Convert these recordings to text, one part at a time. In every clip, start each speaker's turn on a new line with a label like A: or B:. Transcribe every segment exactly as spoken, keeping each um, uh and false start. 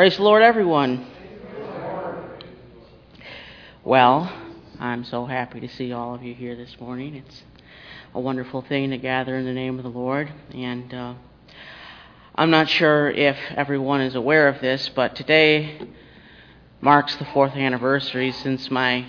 A: Praise the Lord, everyone. Well, I'm so happy to see all of you here this morning. It's a wonderful thing to gather in the name of the Lord. And uh, I'm not sure if everyone is aware of this, but today marks the fourth anniversary since my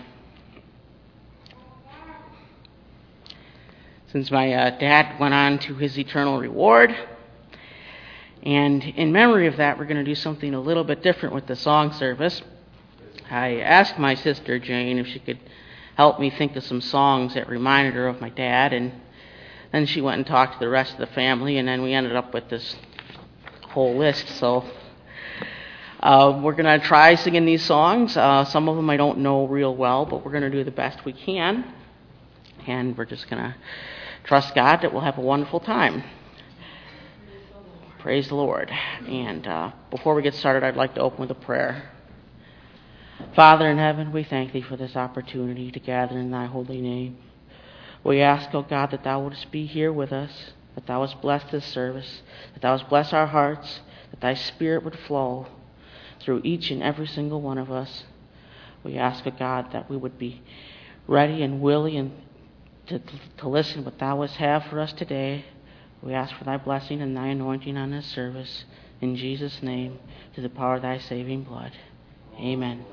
A: since my uh, dad went on to his eternal reward. And in memory of that, we're going to do something a little bit different with the song service. I asked my sister Jane if she could help me think of some songs that reminded her of my dad, and then she went and talked to the rest of the family, and then we ended up with this whole list. So uh, we're going to try singing these songs. Uh, some of them I don't know real well, but we're going to do the best we can, and we're just going to trust God that we'll have a wonderful time. Praise the Lord. And uh, before we get started, I'd like to open with a prayer. Father in heaven, we thank Thee for this opportunity to gather in Thy holy name. We ask, O God, that Thou wouldst be here with us, that Thou wouldst bless this service, that Thou wouldst bless our hearts, that Thy Spirit would flow through each and every single one of us. We ask, O God, that we would be ready and willing and to, to listen what Thou wouldst have for us today. We ask for Thy blessing and Thy anointing on this service. In Jesus' name, to the power of Thy saving blood. Amen.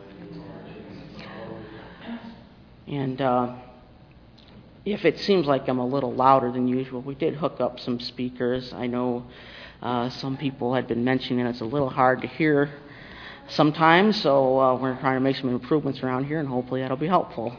A: And uh, if it seems like I'm a little louder than usual, we did hook up some speakers. I know uh, some people had been mentioning it's a little hard to hear sometimes, so uh, we're trying to make some improvements around here, and hopefully that'll be helpful.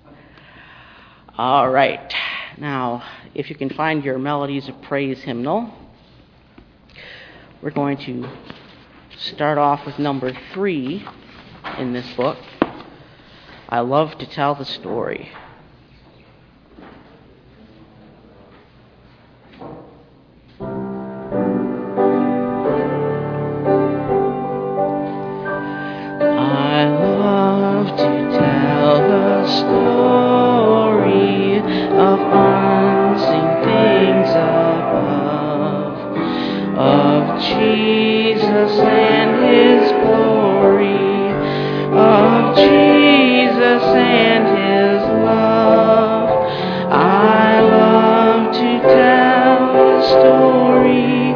A: All right. Now, if you can find your Melodies of Praise hymnal, we're going to start off with number three in this book. I love to tell the story. I love to tell the story of unseen things above, of Jesus and His glory, of Jesus and His love. I love to tell the story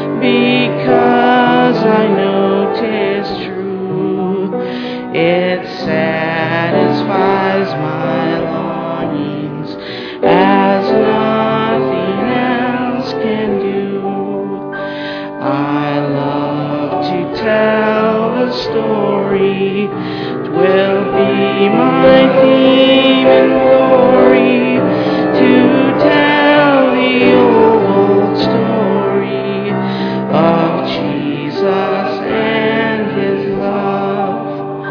A: because I know 'tis true. It satisfies my longings as nothing else can do. I love to tell the story. 'Twill be my theme and glory to tell the old story of Jesus and His love.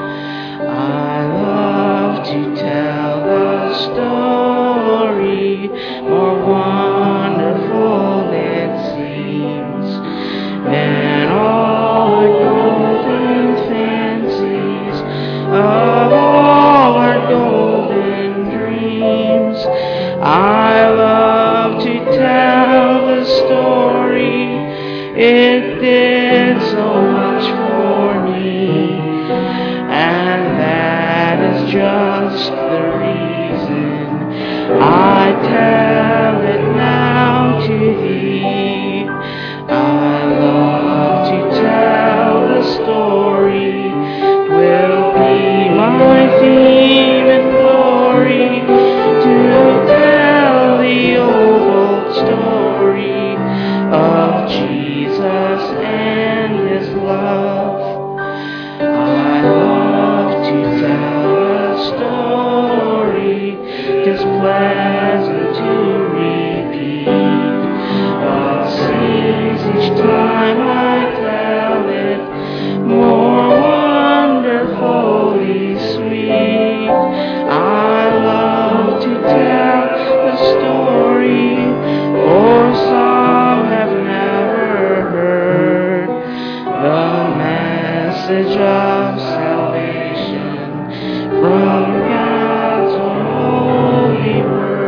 A: I love to tell the story, more wonderful it seems than all the golden fancies of all our golden dreams. I love to tell the story. It did so much for me, and that is just the reason I tell it now to Thee. I love to tell the story. 'Twill be my theme and glory to tell the old, old story of Jesus and His love. I love to tell the story, 'tis pleasant to repeat what seems each time I tell it more wonderfully sweet. I love to tell the story, for some have never heard the message of salvation from God's holy word.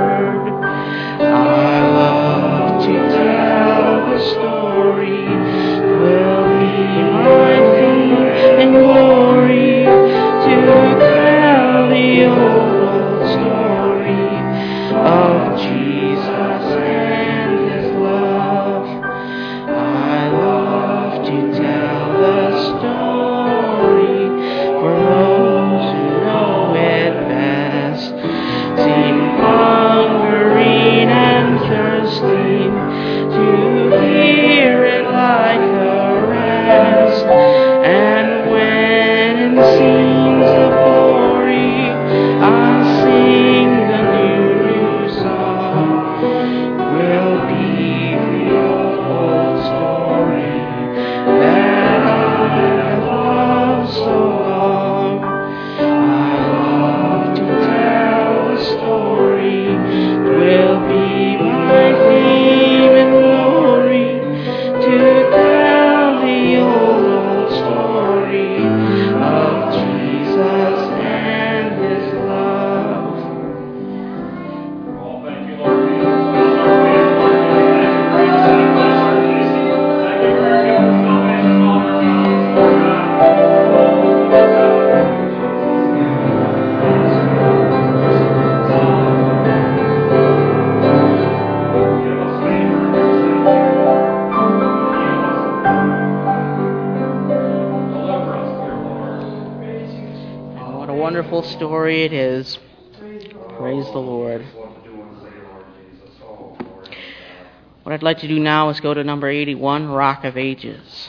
A: story it is. Praise the Lord. What I'd like to do now is go to number eighty-one, Rock of Ages.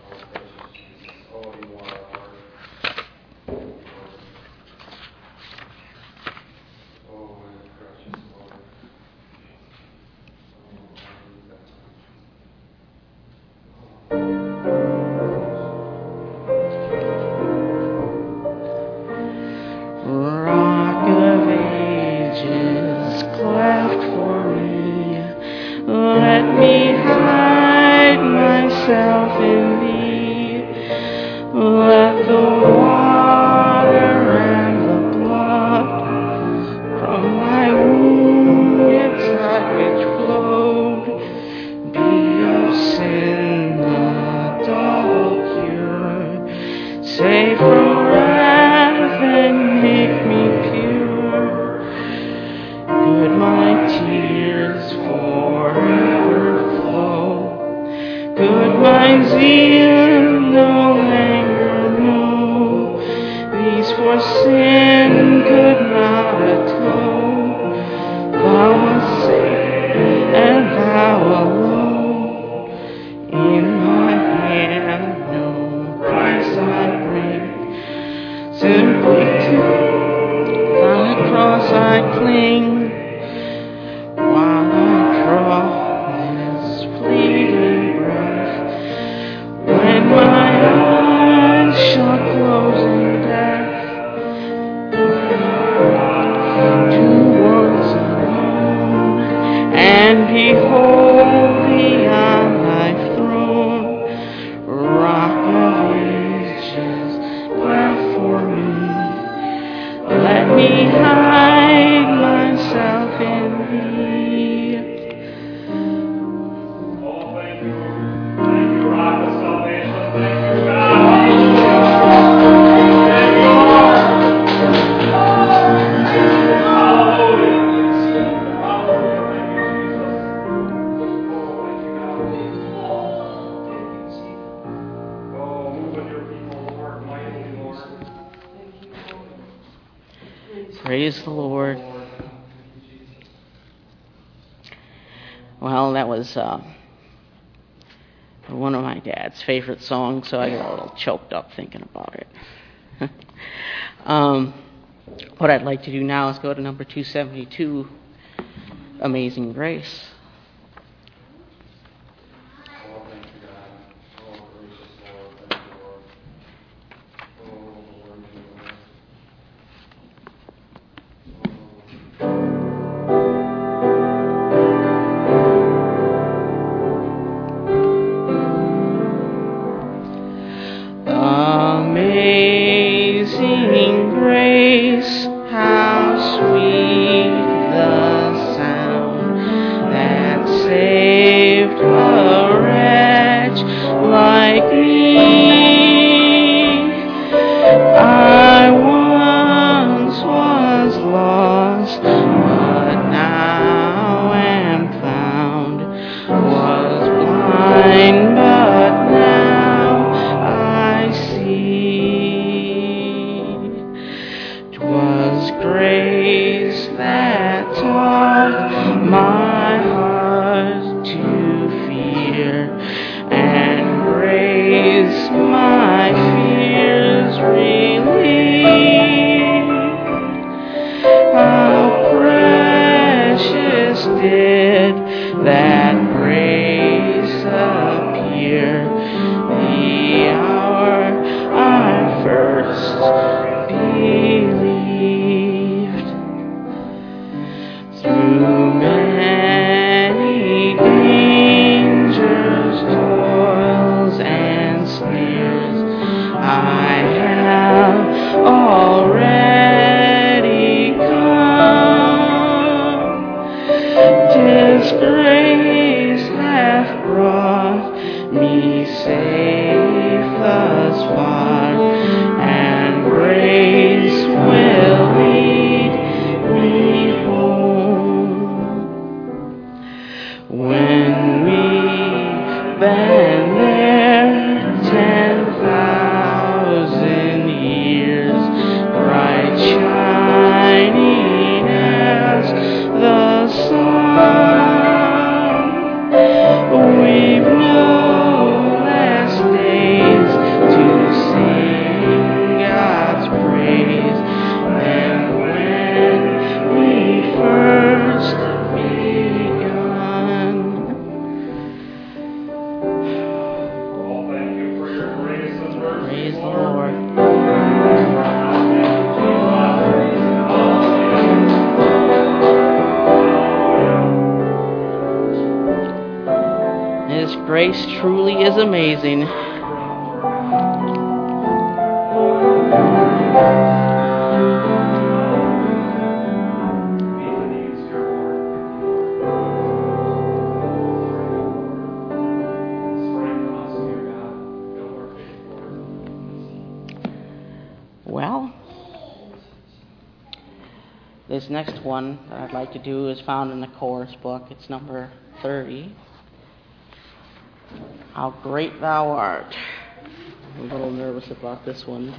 A: Praise the Lord. Well, that was uh, one of my dad's favorite songs, so I got a little choked up thinking about it. um, what I'd like to do now is go to number two seventy-two, Amazing Grace. Grace grace truly is amazing. Well, this next one that I'd like to do is found in the chorus book. It's number thirty. How Great Thou Art. I'm a little nervous about this one.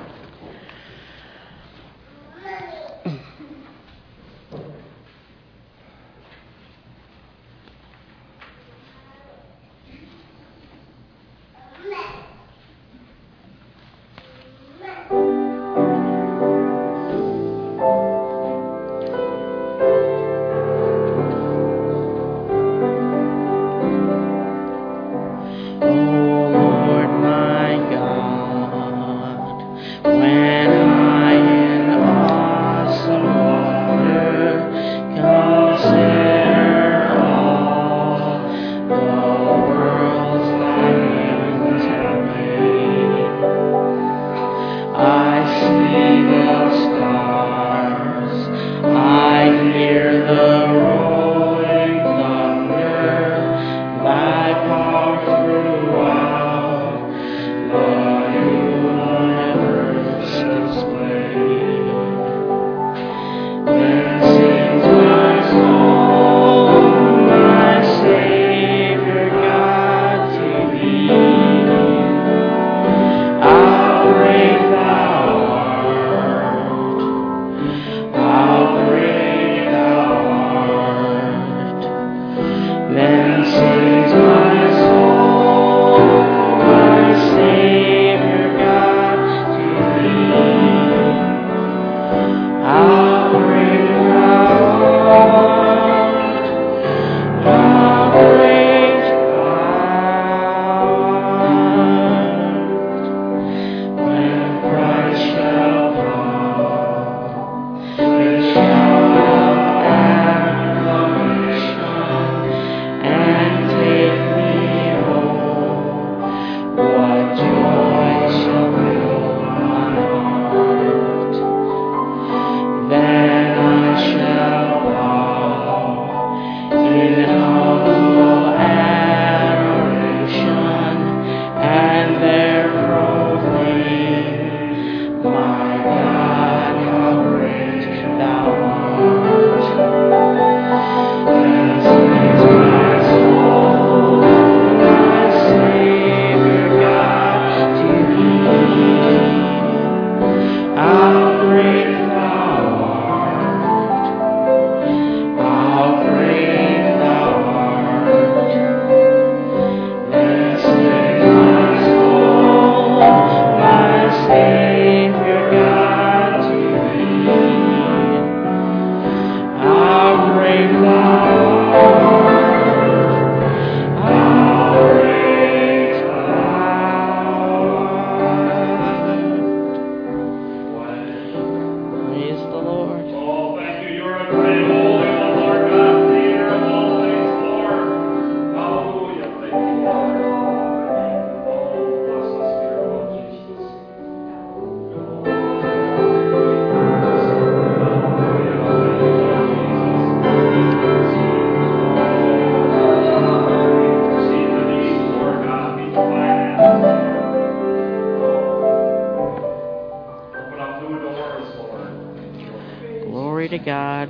A: To God,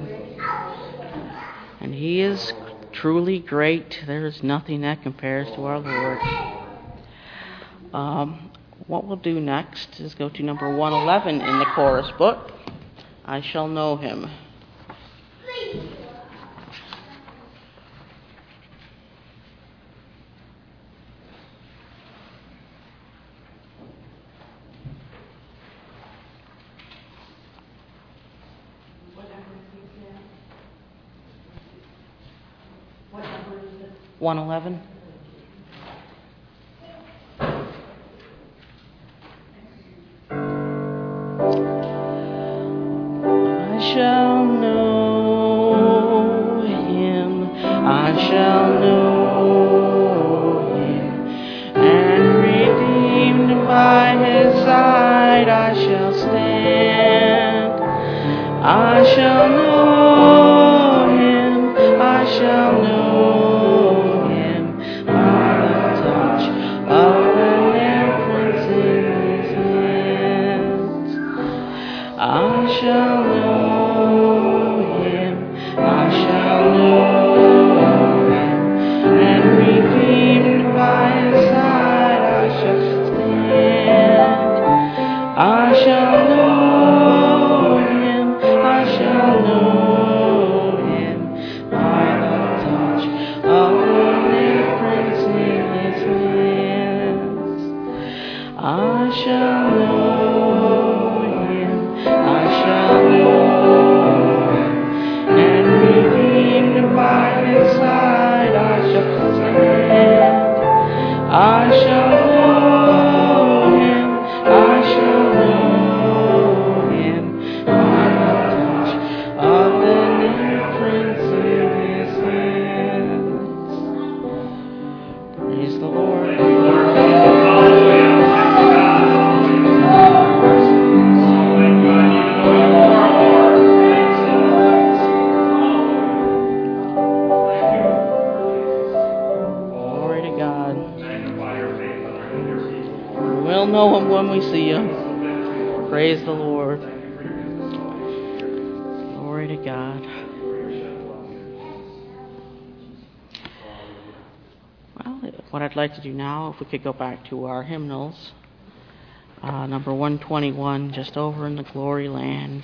A: and He is truly great. There is nothing that compares to our Lord. Um, what we'll do next is go to number one eleven in the chorus book. I Shall Know Him. one eleven. I shall know Him, I shall know shall know him, I shall know him by the touch of the nail prints in his hands. I shall know him, I shall know him, and redeemed by his side I shall stand. I shall know him, I shall know him by the touch of the nail prints in his hands. I shall know him, I shall know him, and redeemed by his side I shall stand. I shall know him, I shall know him by the touch of the nail prints in his hands. Praise the Lord. Glory to God. We'll know him when we see him. Praise the Lord. Glory to God. Well, what I'd like to do now, if we could go back to our hymnals, uh, number one twenty-one, Just Over in the Glory Land.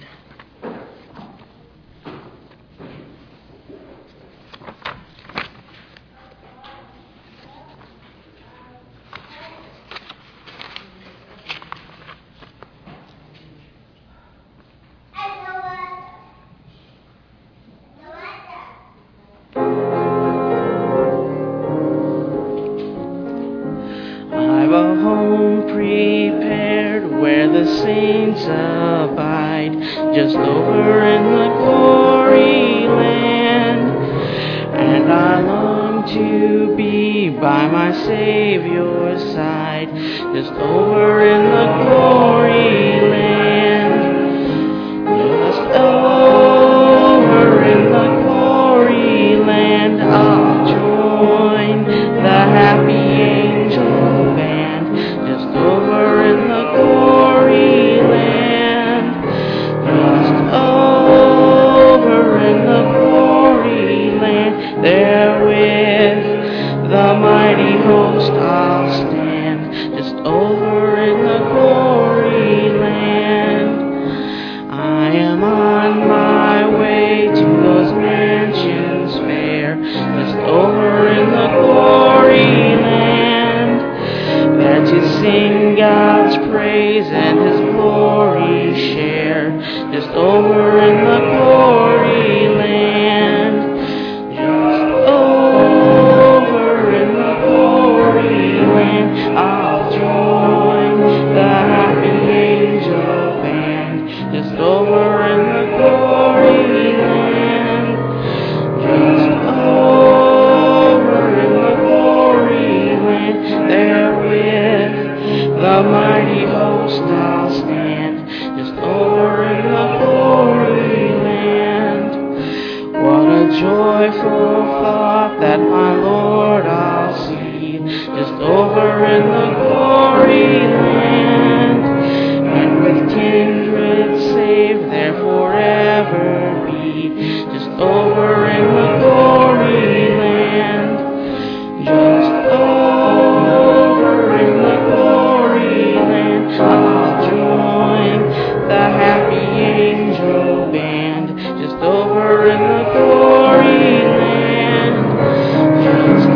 A: I've a home prepared where the saints abide, just over in the glory land. And I long to be by my Savior's side, just over in the glory land. Just over in the glory land, I'll join the happy angel band, just over in the glory land. Just over in the glory land, there with the mighty host I'll stand, just over in the glory land. I am on my way to those mansions fair, just over in the glory land, there to sing God's praise and his glory share, just over in the glory land. Just over in the glory land, I'll join the happy angel band, just over in the glory land. Just over in the glory land, there with the mighty host I'll stand, just over in the glory land. What a joyful thought that my Lord I'll see, just over in the glory land, and with kindred saved there forever be, just over in the glory land. Just over in the glory land, I'll join the happy angel band, just over in the glory land. Just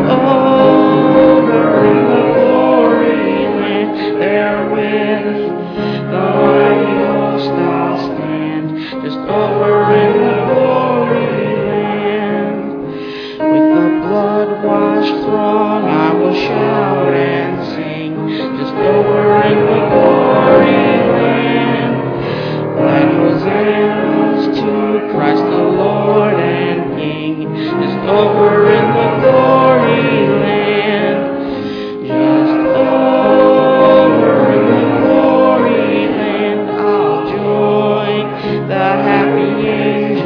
A: over in the glory land, there with the mighty host I'll stand, just over in the glory land. With the blood-washed throng I will shout and sing, just over in the glory land. Like hosannas to Christ the Lord and King, just over in the glory land. Just over in the glory land, I'll join the happy angels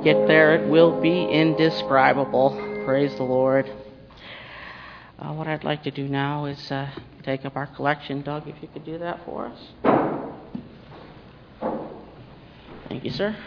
A: get there, it will be indescribable. Praise the Lord. Uh, what I'd like to do now is uh, take up our collection. Doug, if you could do that for us. Thank you, sir.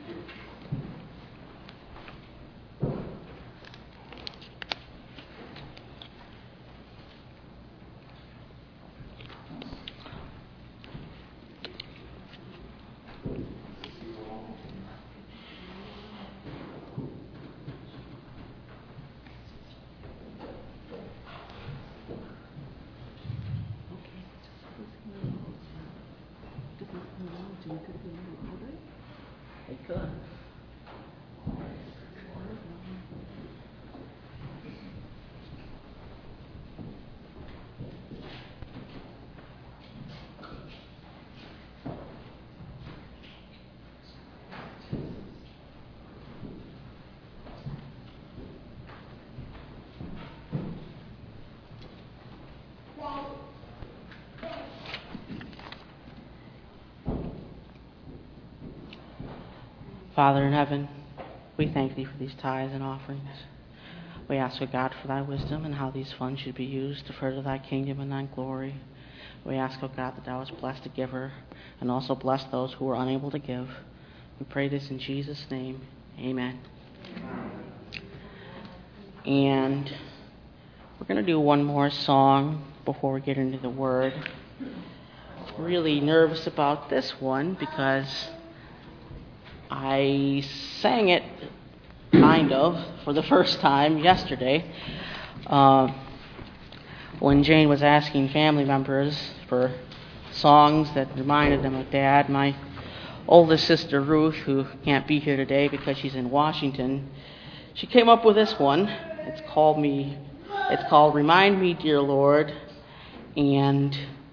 A: Father in heaven, we thank thee for these tithes and offerings. We ask, O God, for thy wisdom and how these funds should be used to further thy kingdom and thy glory. We ask, O God, that thou wouldst bless the giver and also bless those who are unable to give. We pray this in Jesus' name. Amen. And we're going to do one more song before we get into the Word. Really nervous about this one because I sang it, kind of, for the first time yesterday uh, when Jane was asking family members for songs that reminded them of Dad. My oldest sister, Ruth, who can't be here today because she's in Washington, she came up with this one. It's called me. It's called "Remind Me, Dear Lord," and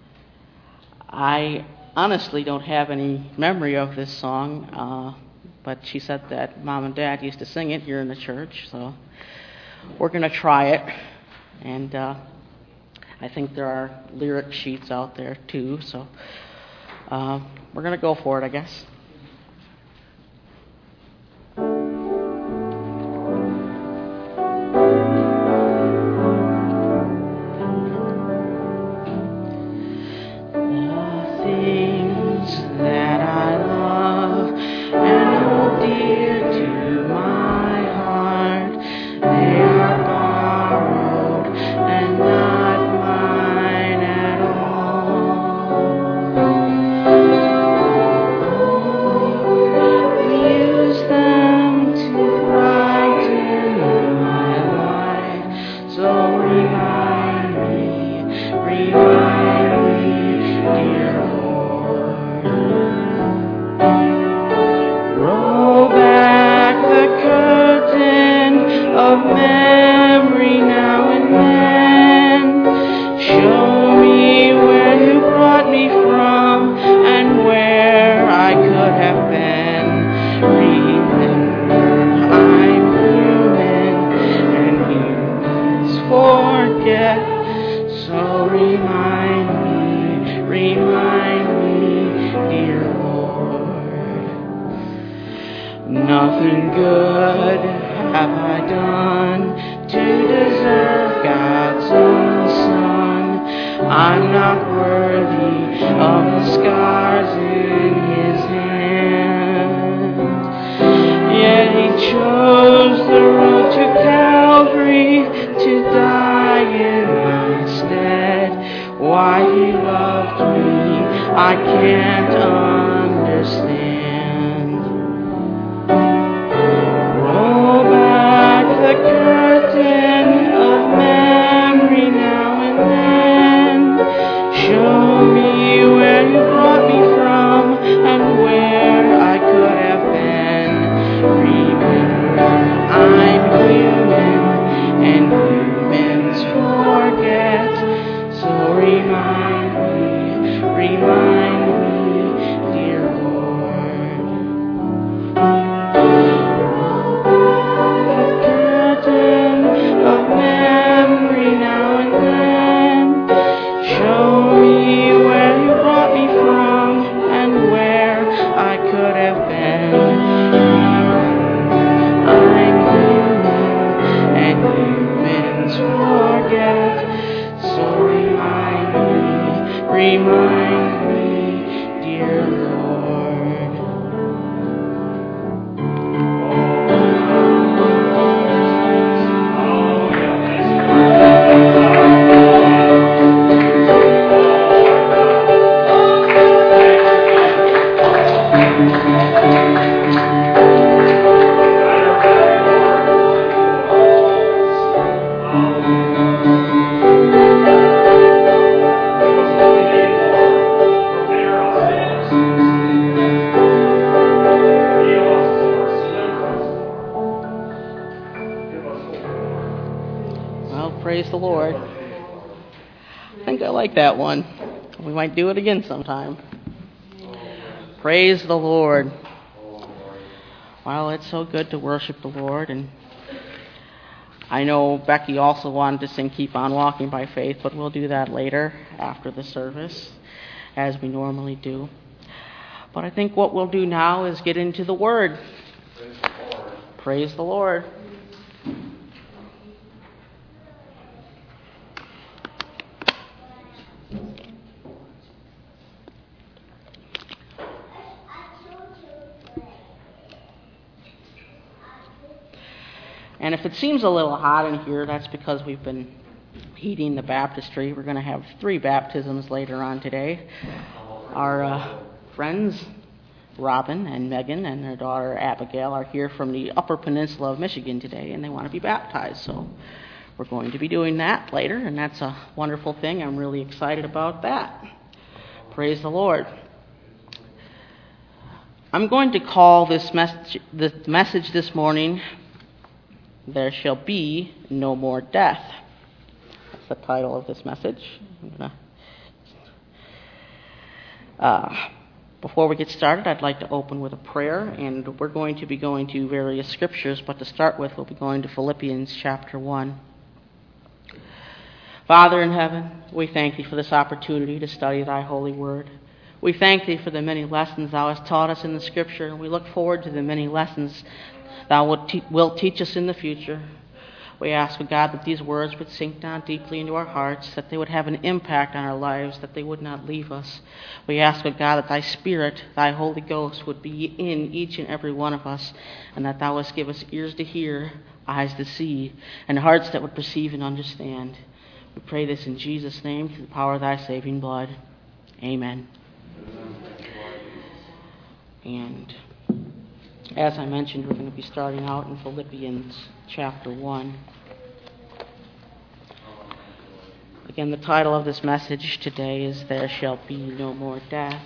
A: I honestly don't have any memory of this song. Uh, But she said that Mom and Dad used to sing it here in the church, so we're going to try it. And uh, I think there are lyric sheets out there, too, so uh, we're going to go for it, I guess.
B: Remind me, remind me,
A: remind me, dear Lord. Praise the Lord. I think I like that one. We might do it again sometime. Praise the Lord. Well, it's so good to worship the Lord. And I know Becky also wanted to sing Keep On Walking by Faith, but we'll do that later after the service, as we normally do. But I think what we'll do now is get into the Word. Praise the Lord. Praise the Lord. And if it seems a little hot in here, that's because we've been heating the baptistry. We're going to have three baptisms later on today. Our uh, friends, Robin and Megan and their daughter Abigail, are here from the Upper Peninsula of Michigan today, and they want to be baptized. So we're going to be doing that later, and that's a wonderful thing. I'm really excited about that. Praise the Lord. I'm going to call this message, the message this morning, There Shall Be No More Death. That's the title of this message. Uh, before we get started, I'd like to open with a prayer, and we're going to be going to various scriptures, but to start with, we'll be going to Philippians chapter one. Father in heaven, we thank Thee for this opportunity to study Thy holy word. We thank Thee for the many lessons Thou hast taught us in the scripture, and we look forward to the many lessons Thou wilt, te- wilt teach us in the future. We ask, O God, that these words would sink down deeply into our hearts, that they would have an impact on our lives, that they would not leave us. We ask, O God, that Thy Spirit, Thy Holy Ghost, would be in each and every one of us, and that Thou wouldst give us ears to hear, eyes to see, and hearts that would perceive and understand. We pray this in Jesus' name, through the power of Thy saving blood. Amen. And as I mentioned, we're going to be starting out in Philippians chapter one. Again, the title of this message today is There Shall Be No More Death.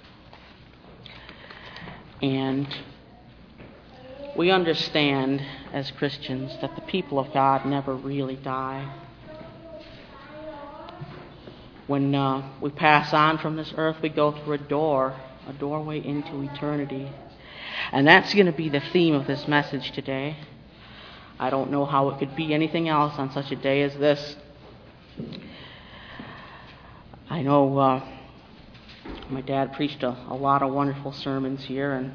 A: And we understand as Christians that the people of God never really die. When uh, we pass on from this earth, we go through a door, a doorway into eternity. And that's going to be the theme of this message today. I don't know how it could be anything else on such a day as this. I know uh, my dad preached a, a lot of wonderful sermons here, and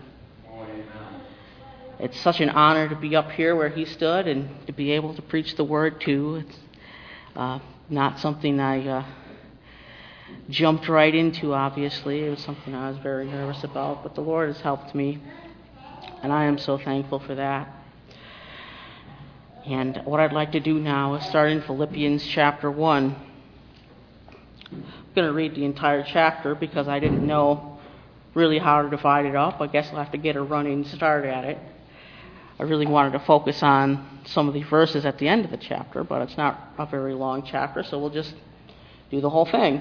A: it's such an honor to be up here where he stood and to be able to preach the word too. It's uh, not something I uh, jumped right into, obviously. It was something I was very nervous about, but the Lord has helped me. And I am so thankful for that. And what I'd like to do now is start in Philippians chapter one. I'm going to read the entire chapter because I didn't know really how to divide it up. I guess I'll have to get a running start at it. I really wanted to focus on some of the verses at the end of the chapter, but it's not a very long chapter, so we'll just do the whole thing.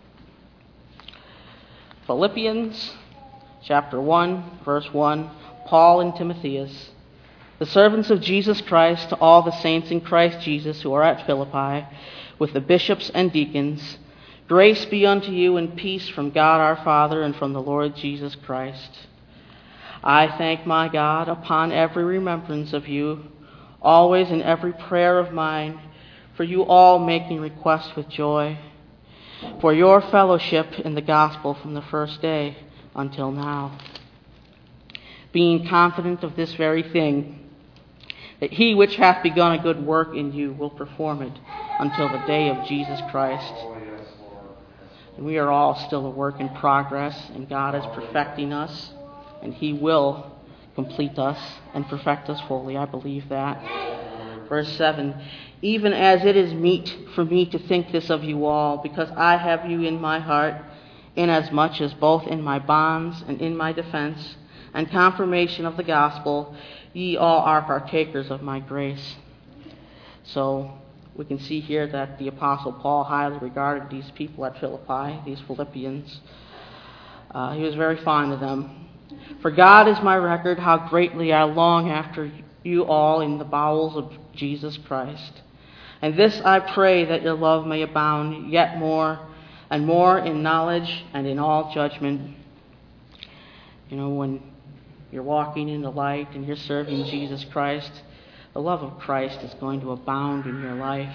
A: Philippians chapter one, verse one. Paul and Timotheus, the servants of Jesus Christ, to all the saints in Christ Jesus who are at Philippi, with the bishops and deacons, grace be unto you and peace from God our Father and from the Lord Jesus Christ. I thank my God upon every remembrance of you, always in every prayer of mine, for you all making request with joy, for your fellowship in the gospel from the first day until now. Being confident of this very thing, that he which hath begun a good work in you will perform it until the day of Jesus Christ. And we are all still a work in progress, and God is perfecting us, and He will complete us and perfect us fully. I believe that. Verse seven, even as it is meet for me to think this of you all, because I have you in my heart, inasmuch as both in my bonds and in my defense and confirmation of the gospel, ye all are partakers of my grace. So we can see here that the Apostle Paul highly regarded these people at Philippi, these Philippians. Uh, he was very fond of them. For God is my record, how greatly I long after you all in the bowels of Jesus Christ. And this I pray, that your love may abound yet more and more in knowledge and in all judgment. You know, when you're walking in the light and you're serving Jesus Christ, the love of Christ is going to abound in your life.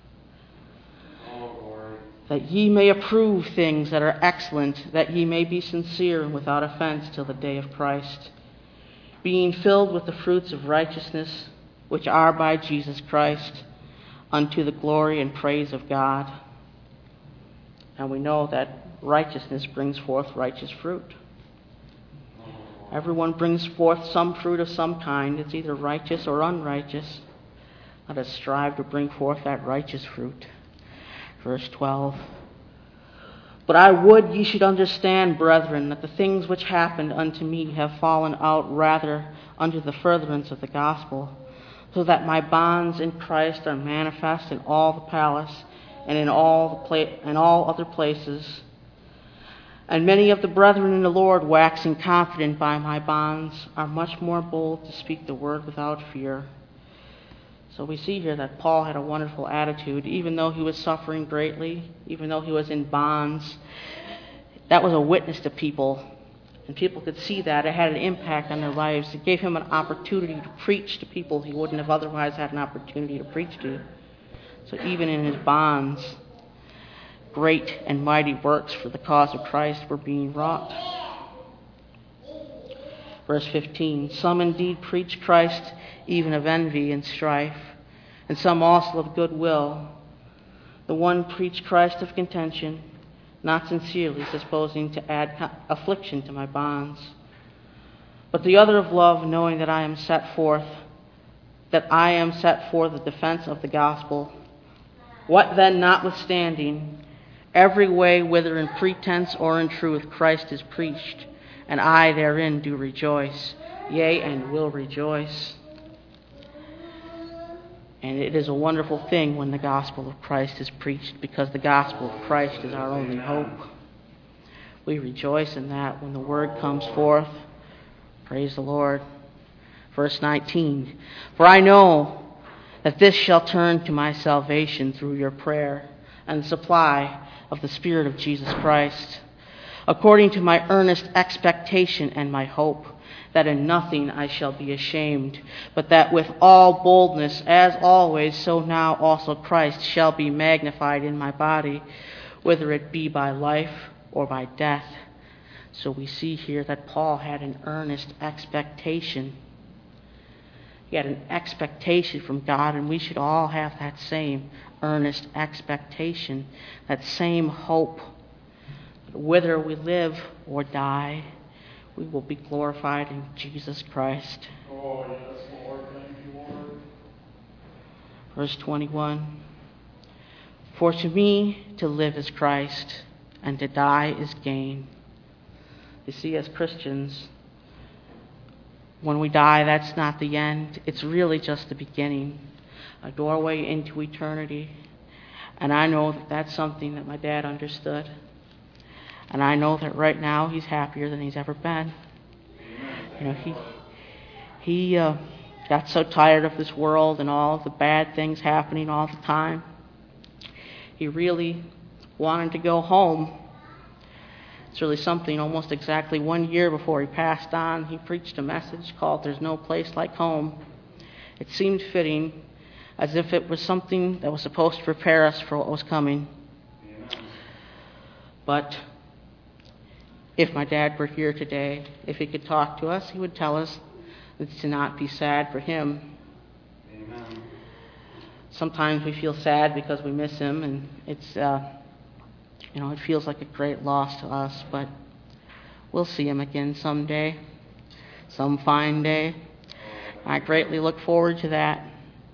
A: That ye may approve things that are excellent, that ye may be sincere and without offense till the day of Christ, being filled with the fruits of righteousness, which are by Jesus Christ, unto the glory and praise of God. And we know that righteousness brings forth righteous fruit. Everyone brings forth some fruit of some kind. It's either righteous or unrighteous. Let us strive to bring forth that righteous fruit. Verse twelve. But I would ye should understand, brethren, that the things which happened unto me have fallen out rather unto the furtherance of the gospel, so that my bonds in Christ are manifest in all the palace and in all the pla- and all other places. And many of the brethren in the Lord, waxing confident by my bonds, are much more bold to speak the word without fear. So we see here that Paul had a wonderful attitude, even though he was suffering greatly, even though he was in bonds. That was a witness to people, and people could see that. It had an impact on their lives. It gave him an opportunity to preach to people he wouldn't have otherwise had an opportunity to preach to. So even in his bonds, great and mighty works for the cause of Christ were being wrought. Verse fifteen, some indeed preach Christ even of envy and strife, and some also of goodwill. The one preached Christ of contention, not sincerely, supposing to add affliction to my bonds. But the other of love, knowing that I am set forth, that I am set for the defense of the gospel. What then, notwithstanding, every way, whether in pretense or in truth, Christ is preached, and I therein do rejoice, yea, and will rejoice. And it is a wonderful thing when the gospel of Christ is preached, because the gospel of Christ is our only hope. We rejoice in that when the word comes forth. Praise the Lord. Verse nineteen, for I know that this shall turn to my salvation through your prayer and the supply of the Spirit of Jesus Christ, according to my earnest expectation and my hope, that in nothing I shall be ashamed, but that with all boldness, as always, so now also Christ shall be magnified in my body, whether it be by life or by death. So we see here that Paul had an earnest expectation. He had an expectation from God, and we should all have that same earnest expectation, that same hope. Whether we live or die, we will be glorified in Jesus Christ.
B: Oh, yes, Lord. Thank you, Lord.
A: Verse twenty-one. For to me to live is Christ, and to die is gain. You see, as Christians, when we die, that's not the end. It's really just the beginning, a doorway into eternity. And I know that that's something that my dad understood. And I know that right now he's happier than he's ever been. You know, he he uh, got so tired of this world and all of the bad things happening all the time. He really wanted to go home. It's really something. Almost exactly one year before he passed on, he preached a message called "There's No Place Like Home." It seemed fitting, as if it was something that was supposed to prepare us for what was coming. But if my dad were here today, if he could talk to us, he would tell us it's to not be sad for him.
B: Amen.
A: Sometimes we feel sad because we miss him, and it's uh, You know, it feels like a great loss to us, but we'll see him again someday, some fine day. I greatly look forward to that.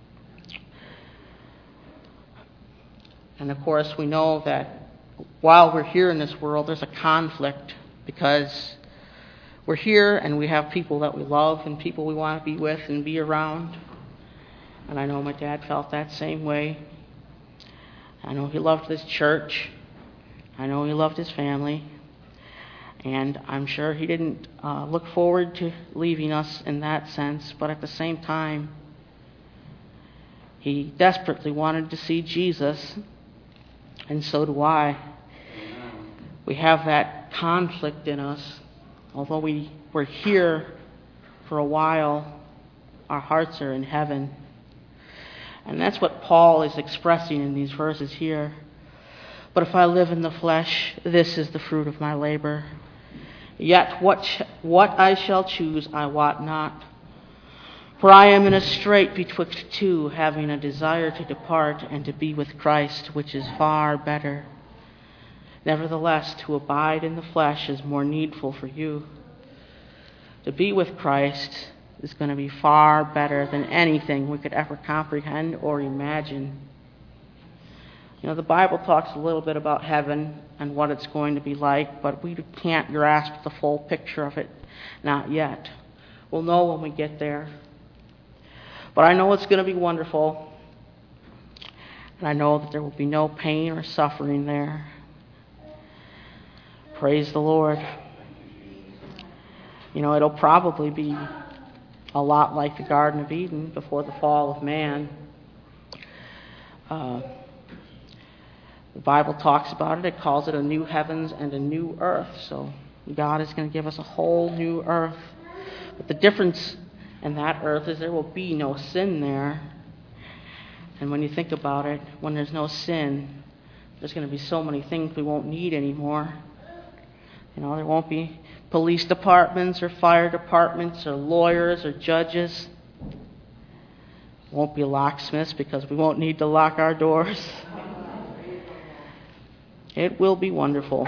A: And of course, we know that while we're here in this world, there's a conflict because we're here and we have people that we love and people we want to be with and be around. And I know my dad felt that same way. I know he loved this church. I know he loved his family. And I'm sure he didn't uh, look forward to leaving us in that sense. But at the same time, he desperately wanted to see Jesus. And so do I. We have that conflict in us. Although we were here for a while, our hearts are in heaven. And that's what Paul is expressing in these verses here. But if I live in the flesh, this is the fruit of my labor. Yet what sh- what I shall choose I wot not. For I am in a strait betwixt two, having a desire to depart and to be with Christ, which is far better. Nevertheless, to abide in the flesh is more needful for you. To be with Christ is going to be far better than anything we could ever comprehend or imagine. You know, the Bible talks a little bit about heaven and what it's going to be like, but we can't grasp the full picture of it, not yet. We'll know when we get there. But I know it's going to be wonderful, and I know that there will be no pain or suffering there. Praise the Lord. You know, it'll probably be a lot like the Garden of Eden before the fall of man. Uh, the Bible talks about it. It calls it a new heavens and a new earth. So God is going to give us a whole new earth. But the difference in that earth is there will be no sin there. And when you think about it, when there's no sin, there's going to be so many things we won't need anymore. You know, there won't be police departments or fire departments or lawyers or judges. Won't be locksmiths because we won't need to lock our doors. It will be wonderful.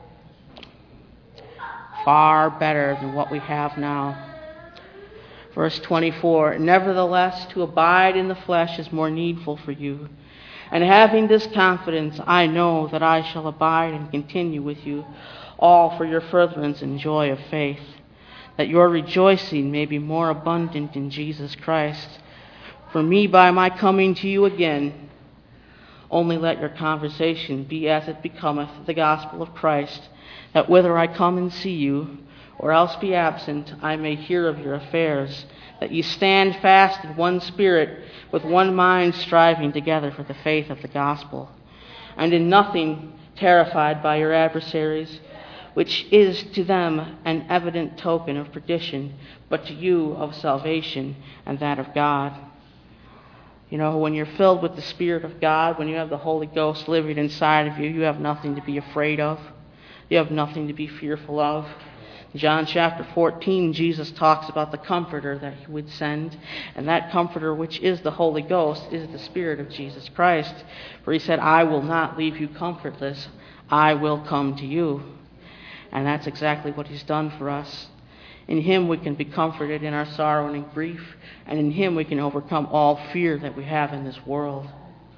A: Far better than what we have now. Verse twenty-four, nevertheless, to abide in the flesh is more needful for you. And having this confidence, I know that I shall abide and continue with you, all for your furtherance and joy of faith, that your rejoicing may be more abundant in Jesus Christ. For me, by my coming to you again, only let your conversation be as it becometh the gospel of Christ, that whether I come and see you, or else be absent, I may hear of your affairs, that ye stand fast in one spirit, with one mind striving together for the faith of the gospel, and in nothing terrified by your adversaries, which is to them an evident token of perdition, but to you of salvation, and that of God. You know, when you're filled with the Spirit of God, when you have the Holy Ghost living inside of you, you have nothing to be afraid of. You have nothing to be fearful of. In John chapter fourteen, Jesus talks about the Comforter that he would send, and that Comforter, which is the Holy Ghost, is the Spirit of Jesus Christ. For he said, I will not leave you comfortless. I will come to you. And that's exactly what he's done for us. In him we can be comforted in our sorrow and in grief, and in him we can overcome all fear that we have in this world.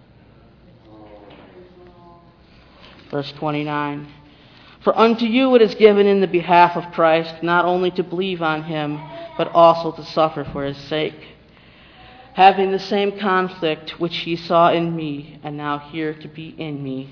A: Verse twenty-nine, for unto you it is given in the behalf of Christ, not only to believe on him, but also to suffer for his sake, having the same conflict which ye saw in me, and now hear to be in me.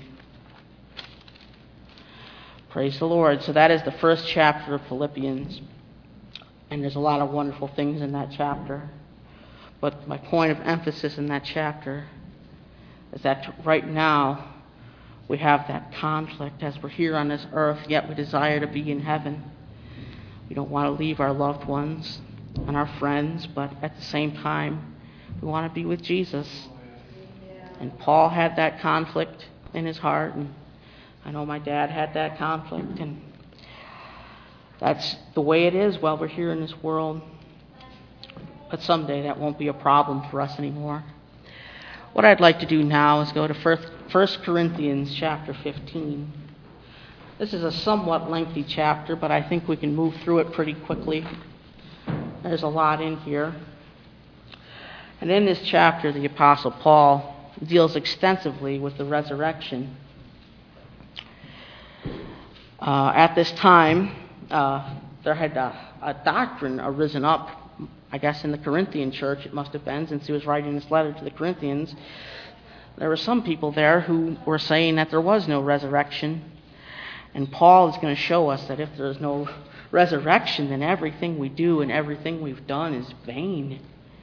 A: Praise the Lord. So that is the first chapter of Philippians. And there's a lot of wonderful things in that chapter. But my point of emphasis in that chapter is that right now we have that conflict as we're here on this earth, yet we desire to be in heaven. We don't want to leave our loved ones and our friends, but at the same time, we want to be with Jesus. And Paul had that conflict in his heart, and I know my dad had that conflict, and that's the way it is while we're here in this world. But someday that won't be a problem for us anymore. What I'd like to do now is go to First Corinthians chapter fifteen. This is a somewhat lengthy chapter, but I think we can move through it pretty quickly. There's a lot in here. And in this chapter, the Apostle Paul deals extensively with the resurrection. Uh, at this time, uh, there had a, a doctrine arisen up, I guess in the Corinthian church it must have been, since he was writing this letter to the Corinthians. There were some people there who were saying that there was no resurrection. And Paul is going to show us that if there's no resurrection, then everything we do and everything we've done is vain.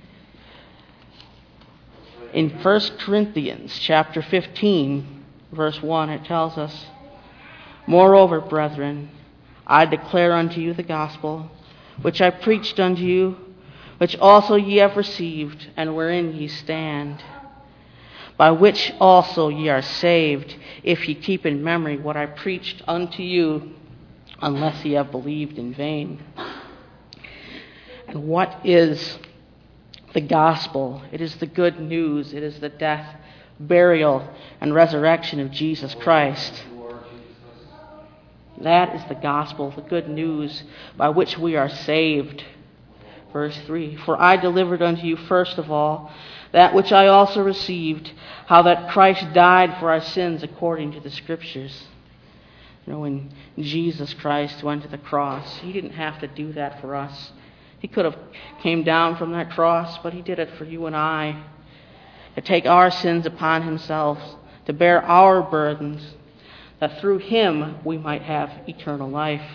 A: In First Corinthians chapter fifteen, verse one, it tells us, "Moreover, brethren, I declare unto you the gospel, which I preached unto you, which also ye have received, and wherein ye stand, by which also ye are saved, if ye keep in memory what I preached unto you, unless ye have believed in vain." And what is the gospel? It is the good news. It is the death, burial, and resurrection of Jesus Christ. That is the gospel, the good news by which we are saved. Verse three, "For I delivered unto you first of all that which I also received, how that Christ died for our sins according to the Scriptures." You know, when Jesus Christ went to the cross, he didn't have to do that for us. He could have came down from that cross, but he did it for you and I, to take our sins upon himself, to bear our burdens, that through him we might have eternal life.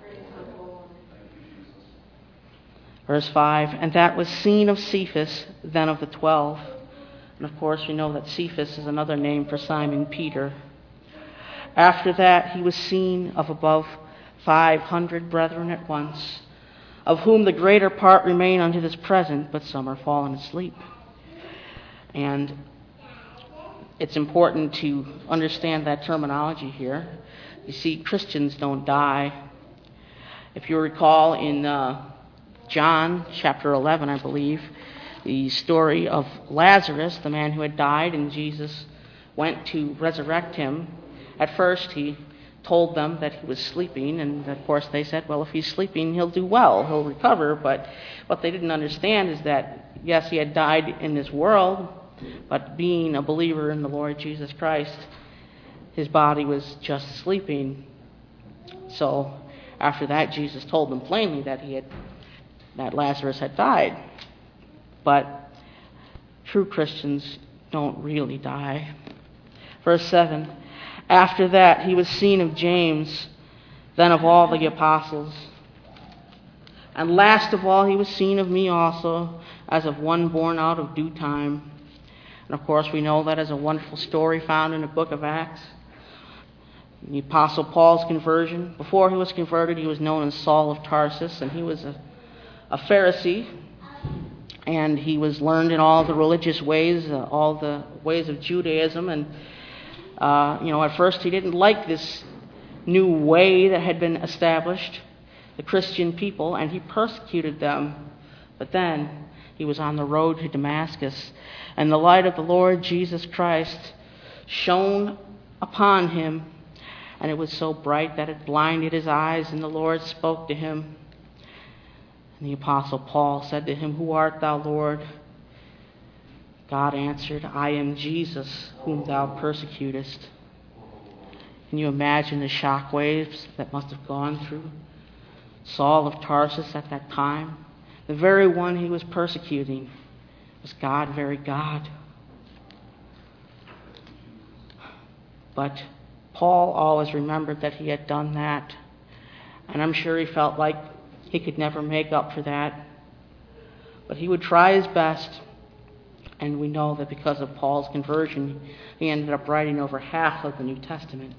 A: Verse five, "And that was seen of Cephas, then of the twelve." And of course we know that Cephas is another name for Simon Peter. "After that he was seen of above five hundred brethren at once, of whom the greater part remain unto this present, but some are fallen asleep." And it's important to understand that terminology here. You see, Christians don't die. If you recall in uh, John chapter eleven, I believe, the story of Lazarus, the man who had died, and Jesus went to resurrect him. At first he told them that he was sleeping, and of course they said, well, if he's sleeping, he'll do well, he'll recover. But what they didn't understand is that, yes, he had died in this world, but being a believer in the Lord Jesus Christ, his body was just sleeping. So after that, Jesus told them plainly that he had, that Lazarus had died. But true Christians don't really die. Verse seven, "After that he was seen of James, then of all the apostles. And last of all he was seen of me also, as of one born out of due time." And of course we know that as a wonderful story found in the book of Acts. The Apostle Paul's conversion. Before he was converted, he was known as Saul of Tarsus, and he was a, a Pharisee. And he was learned in all the religious ways, uh, all the ways of Judaism. And, uh, you know, at first he didn't like this new way that had been established, the Christian people, and he persecuted them. But then he was on the road to Damascus, and the light of the Lord Jesus Christ shone upon him, and it was so bright that it blinded his eyes, and the Lord spoke to him. And the Apostle Paul said to him, "Who art thou, Lord?" God answered, "I am Jesus, whom thou persecutest." Can you imagine the shock waves that must have gone through Saul of Tarsus at that time? The very one he was persecuting was God, very God. But Paul always remembered that he had done that. And I'm sure he felt like he could never make up for that. But he would try his best. And we know that because of Paul's conversion, he ended up writing over half of the New Testament.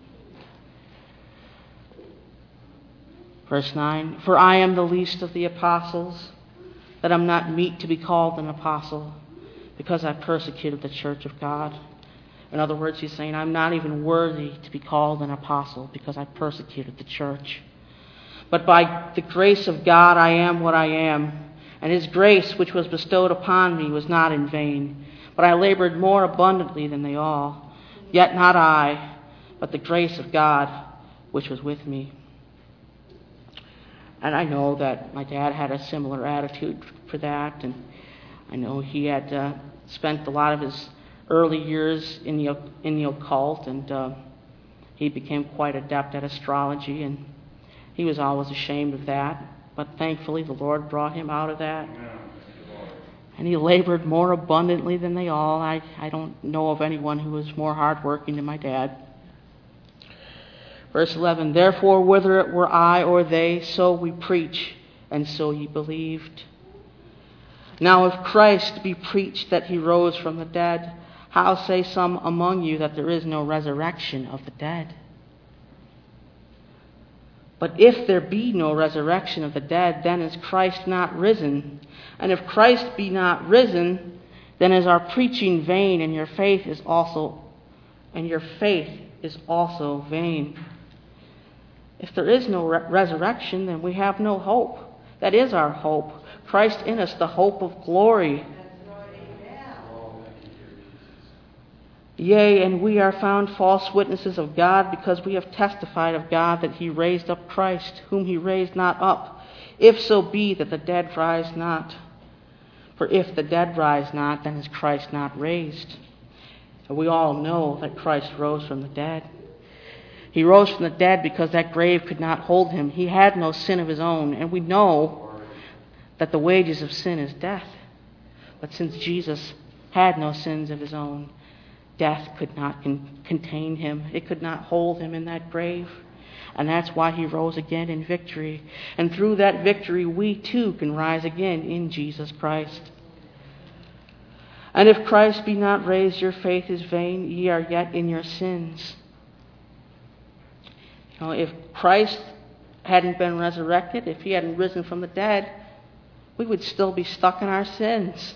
A: Verse nine, "For I am the least of the apostles, that I'm not meet to be called an apostle, because I persecuted the church of God." In other words, he's saying, I'm not even worthy to be called an apostle because I persecuted the church. "But by the grace of God I am what I am, and his grace which was bestowed upon me was not in vain. But I labored more abundantly than they all. Yet not I, but the grace of God which was with me. And I know that my dad had a similar attitude for that, and I know he had uh, spent a lot of his early years in the in the occult, and uh, he became quite adept at astrology, and he was always ashamed of that. But thankfully, the Lord brought him out of that. And he labored more abundantly than they all. I, I don't know of anyone who was more hardworking than my dad. Verse eleven, therefore, whether it were I or they, so we preach, and so ye believed. Now if Christ be preached that he rose from the dead, how say some among you that there is no resurrection of the dead? But if there be no resurrection of the dead, then is Christ not risen? And if Christ be not risen, then is our preaching vain, and your faith is also, and your faith is also vain. If there is no re- resurrection, then we have no hope. That is our hope. Christ in us, the hope of glory. Yea, and we are found false witnesses of God, because we have testified of God that he raised up Christ, whom he raised not up, if so be that the dead rise not. For if the dead rise not, then is Christ not raised. And we all know that Christ rose from the dead. He rose from the dead because that grave could not hold him. He had no sin of his own, and we know that the wages of sin is death. But since Jesus had no sins of his own, death could not con- contain him. It could not hold him in that grave. And that's why he rose again in victory. And through that victory, we too can rise again in Jesus Christ. And if Christ be not raised, your faith is vain. Ye are yet in your sins. You know, if Christ hadn't been resurrected, if he hadn't risen from the dead, we would still be stuck in our sins.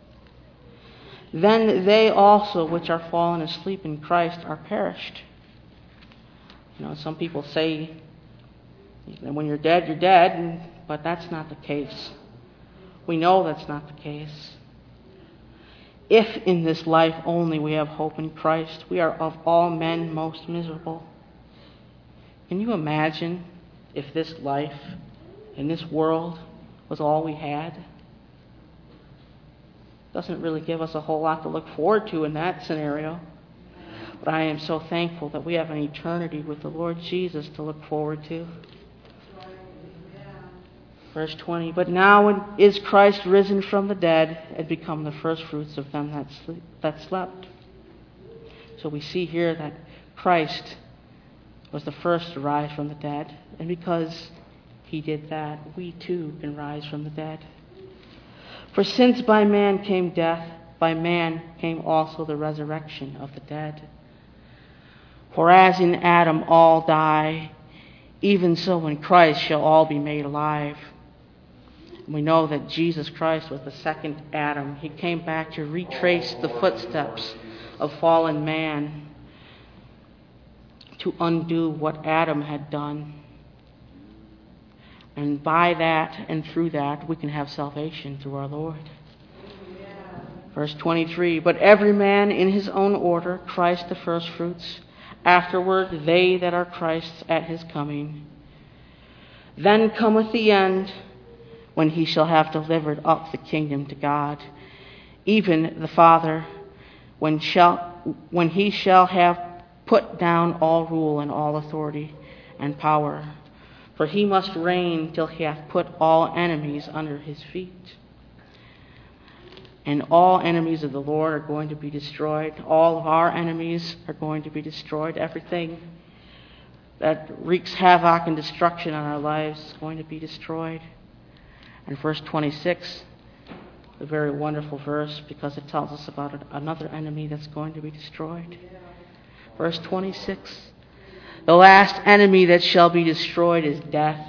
A: Then they also which are fallen asleep in Christ are perished. You know, some people say, when you're dead, you're dead, and, but that's not the case. We know that's not the case. If in this life only we have hope in Christ, we are of all men most miserable. Can you imagine if this life in this world was all we had? Doesn't really give us a whole lot to look forward to in that scenario. But I am so thankful that we have an eternity with the Lord Jesus to look forward to. Verse twenty, but now is Christ risen from the dead and become the firstfruits of them that sleep, that slept. So we see here that Christ was the first to rise from the dead. And because he did that, we too can rise from the dead. For since by man came death, by man came also the resurrection of the dead. For as in Adam all die, even so in Christ shall all be made alive. And we know that Jesus Christ was the second Adam. He came back to retrace the footsteps of fallen man, to undo what Adam had done. And by that and through that, we can have salvation through our Lord. Yeah. Verse twenty-three, but every man in his own order, Christ the firstfruits, afterward they that are Christ's at his coming. Then cometh the end, when he shall have delivered up the kingdom to God, even the Father, when shall when he shall have put down all rule and all authority and power. For he must reign till he hath put all enemies under his feet. And all enemies of the Lord are going to be destroyed. All of our enemies are going to be destroyed. Everything that wreaks havoc and destruction on our lives is going to be destroyed. And verse twenty-six, a very wonderful verse, because it tells us about another enemy that's going to be destroyed. Verse twenty-six, the last enemy that shall be destroyed is death.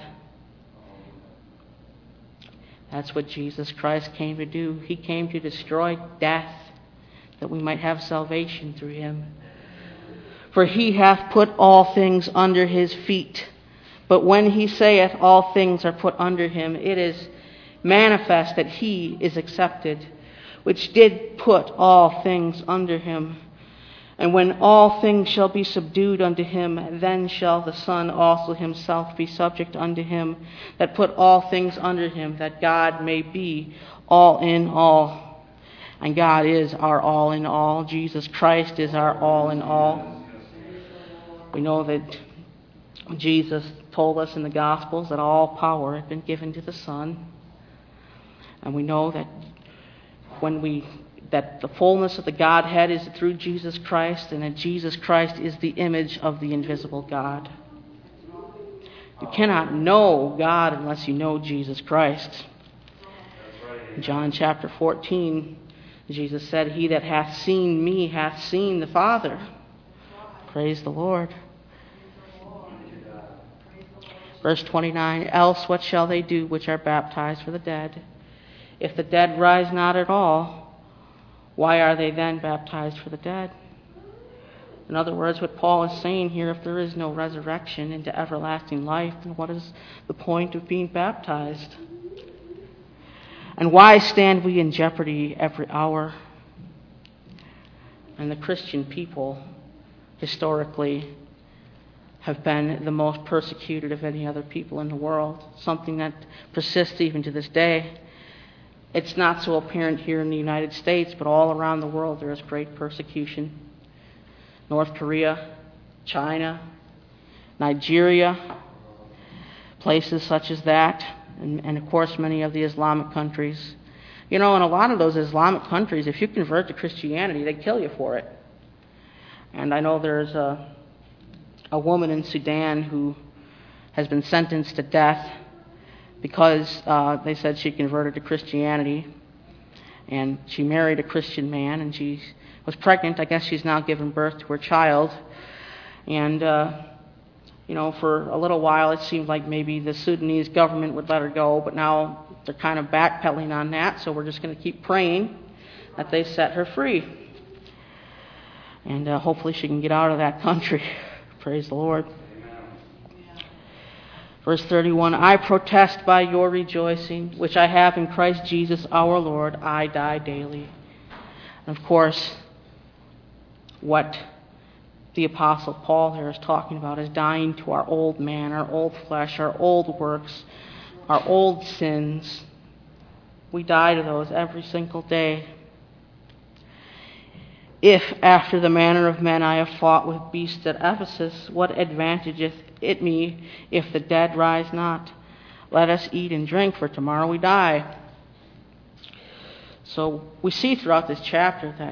A: That's what Jesus Christ came to do. He came to destroy death, that we might have salvation through him. For he hath put all things under his feet. But when he saith all things are put under him, it is manifest that he is accepted, which did put all things under him. And when all things shall be subdued unto him, then shall the Son also himself be subject unto him that put all things under him, that God may be all in all. And God is our all in all. Jesus Christ is our all in all. We know that Jesus told us in the Gospels that all power had been given to the Son. And we know that when we that the fullness of the Godhead is through Jesus Christ, and that Jesus Christ is the image of the invisible God. You cannot know God unless you know Jesus Christ. In John chapter fourteen, Jesus said, "He that hath seen me hath seen the Father." Praise the Lord. Verse twenty-nine, "Else what shall they do which are baptized for the dead? If the dead rise not at all, why are they then baptized for the dead?" In other words, what Paul is saying here, if there is no resurrection into everlasting life, then what is the point of being baptized? And why stand we in jeopardy every hour? And the Christian people, historically, have been the most persecuted of any other people in the world, something that persists even to this day. It's not so apparent here in the United States, but all around the world there is great persecution. North Korea, China, Nigeria, places such as that, and, and of course many of the Islamic countries. You know, in a lot of those Islamic countries, if you convert to Christianity, they kill you for it. And I know there's a, a woman in Sudan who has been sentenced to death because uh, they said she converted to Christianity, and she married a Christian man, and she was pregnant. I guess she's now given birth to her child. And, uh, you know, for a little while it seemed like maybe the Sudanese government would let her go, but now they're kind of backpedaling on that, so we're just going to keep praying that they set her free. And uh, hopefully she can get out of that country. Praise the Lord. Verse thirty-one, "I protest by your rejoicing, which I have in Christ Jesus our Lord, I die daily." And of course, what the Apostle Paul here is talking about is dying to our old man, our old flesh, our old works, our old sins. We die to those every single day. "If after the manner of men I have fought with beasts at Ephesus, what advantageth it me if the dead rise not? Let us eat and drink, for tomorrow we die." So we see throughout this chapter that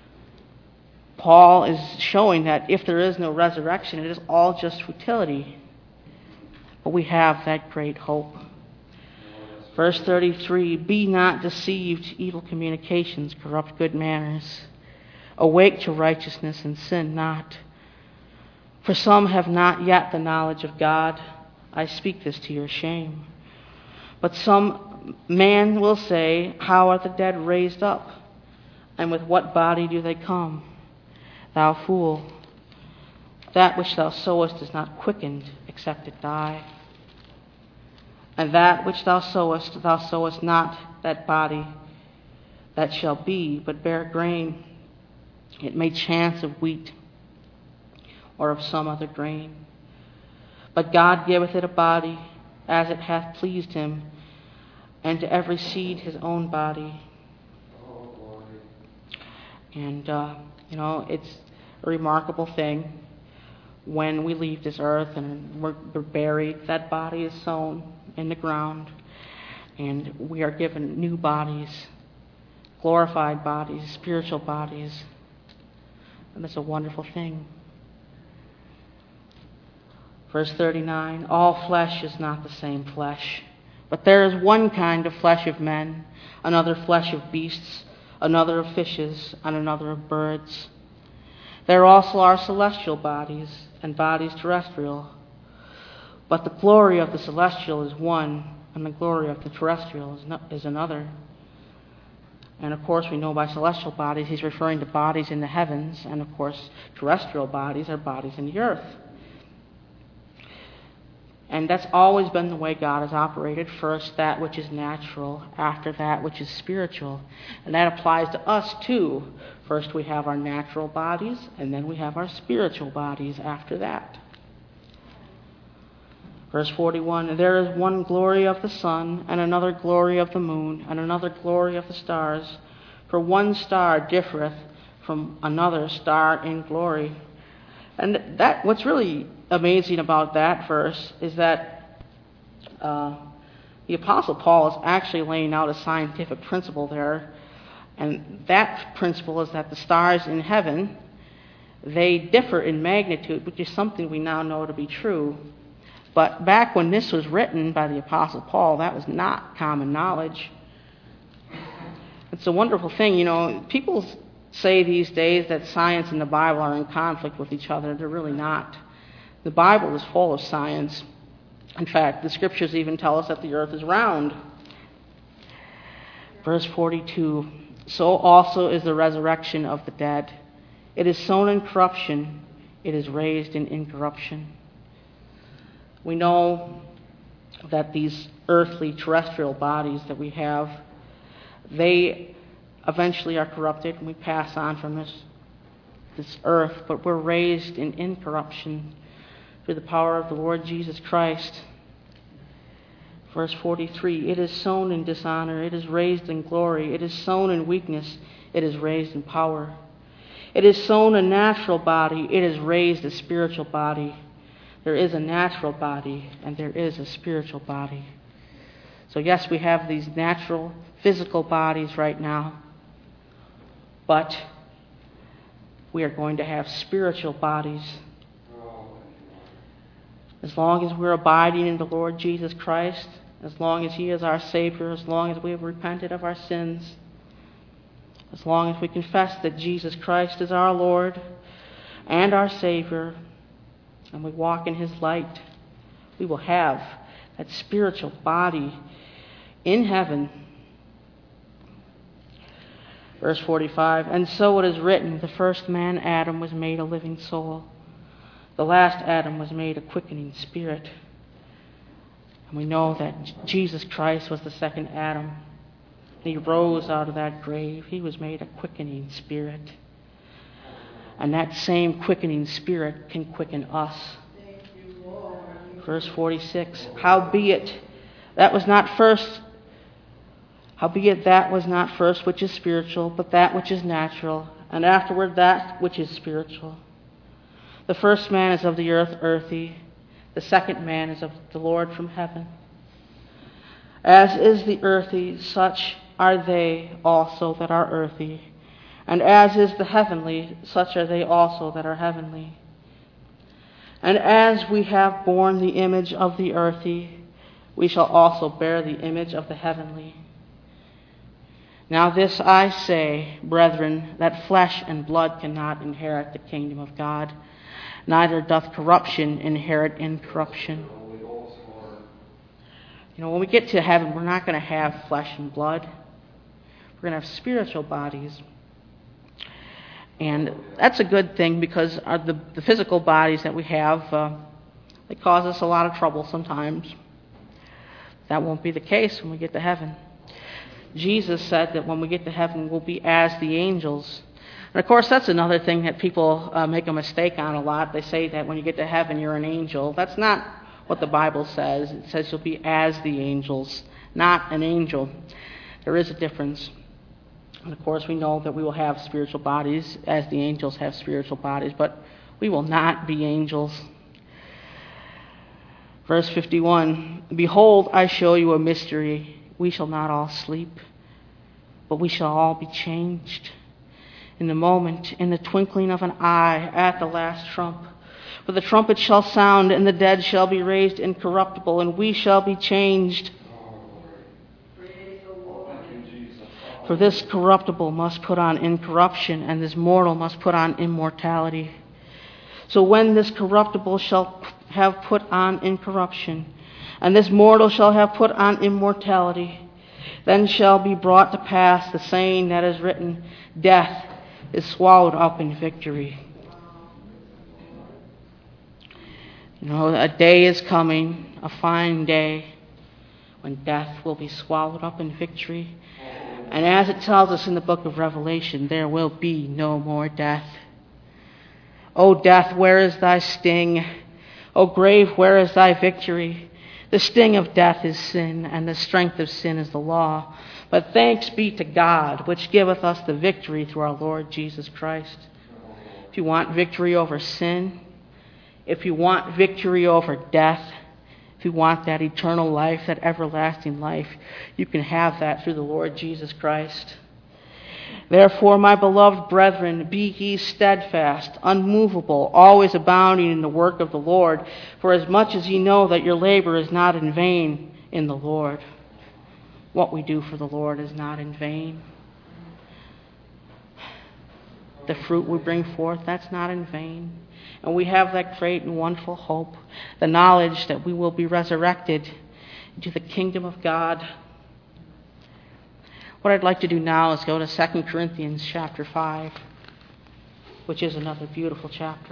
A: Paul is showing that if there is no resurrection, it is all just futility. But we have that great hope. Verse thirty-three, "Be not deceived, evil communications corrupt good manners. Awake to righteousness and sin not. For some have not yet the knowledge of God. I speak this to your shame. But some man will say, How are the dead raised up? And with what body do they come? Thou fool, that which thou sowest is not quickened, except it die. And that which thou sowest, thou sowest not that body that shall be, but bare grain. It may chance of wheat, or of some other grain. But God giveth it a body, as it hath pleased him, and to every seed his own body. And, uh, you know, it's a remarkable thing. When we leave this earth and we're, we're buried, that body is sown in the ground, and we are given new bodies, glorified bodies, spiritual bodies. And that's a wonderful thing. Verse thirty-nine, "All flesh is not the same flesh, but there is one kind of flesh of men, another flesh of beasts, another of fishes, and another of birds. There also are celestial bodies, and bodies terrestrial. But the glory of the celestial is one, and the glory of the terrestrial is, no, is another." And of course we know by celestial bodies he's referring to bodies in the heavens, and of course terrestrial bodies are bodies in the earth. And that's always been the way God has operated. First, that which is natural, after that which is spiritual. And that applies to us too. First we have our natural bodies, and then we have our spiritual bodies after that. Verse forty-one, there is one glory of the sun, and another glory of the moon, and another glory of the stars. For one star differeth from another star in glory. And that what's really amazing about that verse is that uh, the Apostle Paul is actually laying out a scientific principle there. And that principle is that the stars in heaven, they differ in magnitude, which is something we now know to be true. But back when this was written by the Apostle Paul, that was not common knowledge. It's a wonderful thing. You know, people say these days that science and the Bible are in conflict with each other. They're really not. The Bible is full of science. In fact, the scriptures even tell us that the earth is round. Verse forty-two, so also is the resurrection of the dead. It is sown in corruption, it is raised in incorruption. We know that these earthly terrestrial bodies that we have, they eventually are corrupted and we pass on from this, this earth, but we're raised in incorruption through the power of the Lord Jesus Christ. Verse forty-three, it is sown in dishonor, it is raised in glory, it is sown in weakness, it is raised in power. It is sown a natural body, it is raised a spiritual body. There is a natural body and there is a spiritual body. So yes, we have these natural, physical bodies right now, but we are going to have spiritual bodies. As long as we're abiding in the Lord Jesus Christ, as long as He is our Savior, as long as we have repented of our sins, as long as we confess that Jesus Christ is our Lord and our Savior, and we walk in His light, we will have that spiritual body in heaven. Verse forty-five, and so it is written, the first man, Adam, was made a living soul. The last Adam was made a quickening spirit. And we know that Jesus Christ was the second Adam. He rose out of that grave. He was made a quickening spirit. And that same quickening spirit can quicken us. Verse forty-six, howbeit that was not first, howbeit that was not first which is spiritual, but that which is natural, and afterward that which is spiritual. The first man is of the earth, earthy. The second man is of the Lord from heaven. As is the earthy, such are they also that are earthy. And as is the heavenly, such are they also that are heavenly. And as we have borne the image of the earthy, we shall also bear the image of the heavenly. Now this I say, brethren, that flesh and blood cannot inherit the kingdom of God, neither doth corruption inherit incorruption. You know, when we get to heaven, we're not going to have flesh and blood. We're going to have spiritual bodies. And that's a good thing because our, the, the physical bodies that we have, uh, they cause us a lot of trouble sometimes. That won't be the case when we get to heaven. Jesus said that when we get to heaven, we'll be as the angels. And of course, that's another thing that people uh, make a mistake on a lot. They say that when you get to heaven, you're an angel. That's not what the Bible says. It says you'll be as the angels, not an angel. There is a difference. And of course, we know that we will have spiritual bodies as the angels have spiritual bodies, but we will not be angels. Verse fifty-one, behold, I show you a mystery. We shall not all sleep, but we shall all be changed. In the moment, in the twinkling of an eye, at the last trump. For the trumpet shall sound, and the dead shall be raised incorruptible, and we shall be changed. For this corruptible must put on incorruption, and this mortal must put on immortality. So when this corruptible shall have put on incorruption, and this mortal shall have put on immortality, then shall be brought to pass the saying that is written, death is swallowed up in victory. You know, a day is coming, a fine day, when death will be swallowed up in victory. And as it tells us in the book of Revelation, there will be no more death. O death, where is thy sting? O grave, where is thy victory? The sting of death is sin, and the strength of sin is the law. But thanks be to God, which giveth us the victory through our Lord Jesus Christ. If you want victory over sin, if you want victory over death, if you want that eternal life, that everlasting life, you can have that through the Lord Jesus Christ. Therefore, my beloved brethren, be ye steadfast, unmovable, always abounding in the work of the Lord, for as much as ye know that your labor is not in vain in the Lord. What we do for the Lord is not in vain. The fruit we bring forth, that's not in vain. And we have that great and wonderful hope, the knowledge that we will be resurrected into the kingdom of God. What I'd like to do now is go to Second Corinthians chapter five, which is another beautiful chapter.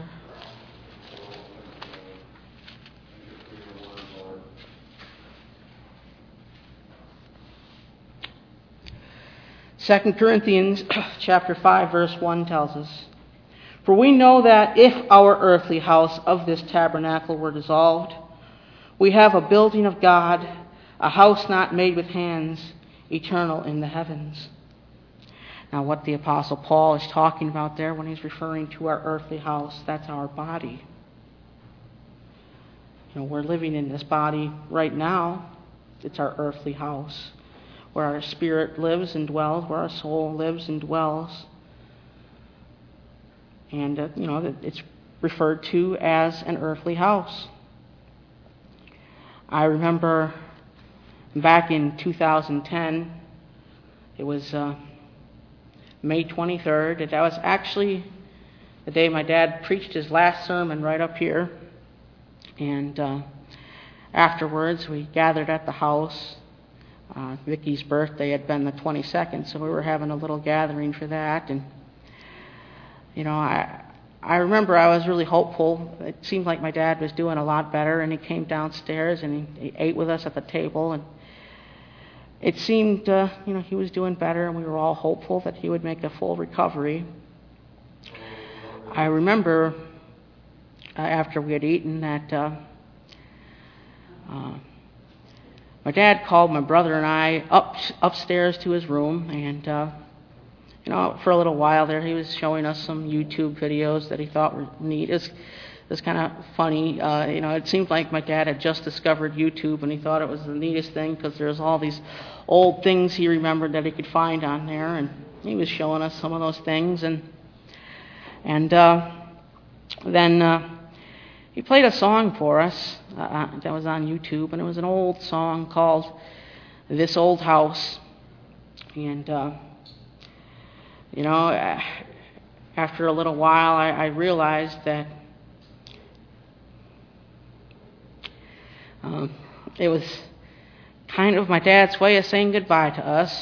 A: Second Corinthians chapter five, verse one tells us, "For we know that if our earthly house of this tabernacle were dissolved, we have a building of God, a house not made with hands, eternal in the heavens." Now, what the Apostle Paul is talking about there when he's referring to our earthly house, that's our body. You know, we're living in this body right now. It's our earthly house, where our spirit lives and dwells, where our soul lives and dwells. And, uh, you know, it's referred to as an earthly house. I remember back in two thousand ten, it was uh, May twenty-third. That was actually the day my dad preached his last sermon right up here. And uh, afterwards, we gathered at the house. Uh, Vicky's birthday had been the twenty-second, so we were having a little gathering for that. And, you know, I I remember I was really hopeful. It seemed like my dad was doing a lot better, and he came downstairs and he, he ate with us at the table. And it seemed, uh, you know, he was doing better, and we were all hopeful that he would make a full recovery. I remember uh, after we had eaten that uh, uh, my dad called my brother and I up upstairs to his room, and uh, you know, for a little while there, he was showing us some YouTube videos that he thought were neat. It was, it was kind of funny. Uh, you know, it seemed like my dad had just discovered YouTube, and he thought it was the neatest thing because there's all these old things he remembered that he could find on there, and he was showing us some of those things. And and uh, then uh, he played a song for us uh, that was on YouTube, and it was an old song called "This Old House." And uh, you know, after a little while, I, I realized that um, it was kind of my dad's way of saying goodbye to us.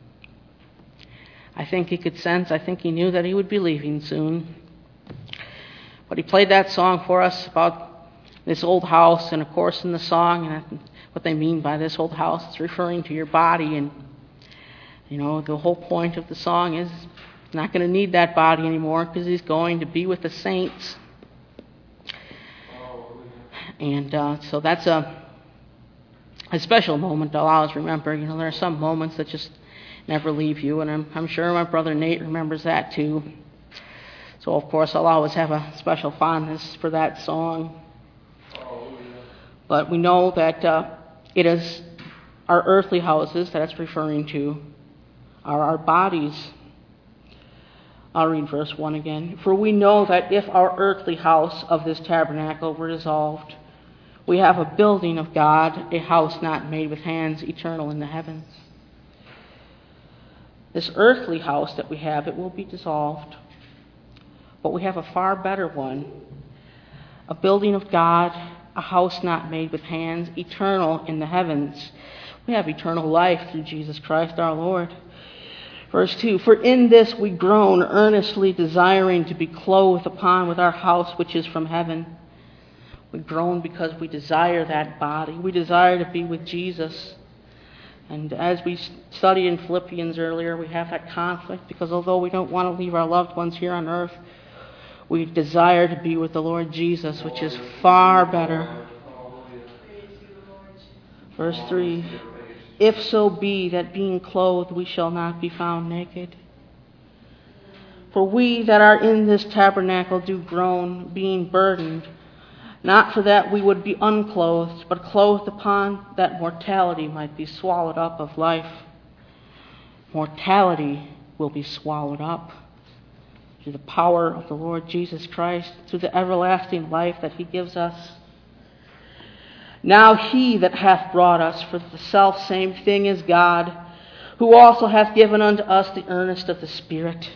A: I think he could sense, I think he knew that he would be leaving soon. But he played that song for us about this old house, and of course in the song, and what they mean by this old house, it's referring to your body. And you know, the whole point of the song is he's not going to need that body anymore because he's going to be with the saints. And uh, so that's a a special moment I'll always remember. You know, there are some moments that just never leave you, and I'm, I'm sure my brother Nate remembers that too. So, of course, I'll always have a special fondness for that song. But we know that uh, it is our earthly houses that it's referring to, are our bodies. I'll read verse one again. "For we know that if our earthly house of this tabernacle were dissolved, we have a building of God, a house not made with hands, eternal in the heavens." This earthly house that we have, it will be dissolved. But we have a far better one, a building of God, a house not made with hands, eternal in the heavens. We have eternal life through Jesus Christ our Lord. Verse two, "For in this we groan, earnestly desiring to be clothed upon with our house which is from heaven." We groan because we desire that body. We desire to be with Jesus. And as we studied in Philippians earlier, we have that conflict because although we don't want to leave our loved ones here on earth, we desire to be with the Lord Jesus, which is far better. Verse three, if so be that being clothed we shall not be found naked. For we that are in this tabernacle do groan, being burdened, not for that we would be unclothed, but clothed upon that mortality might be swallowed up of life. Mortality will be swallowed up through the power of the Lord Jesus Christ, through the everlasting life that he gives us. Now he that hath brought us for the selfsame thing is God, who also hath given unto us the earnest of the Spirit.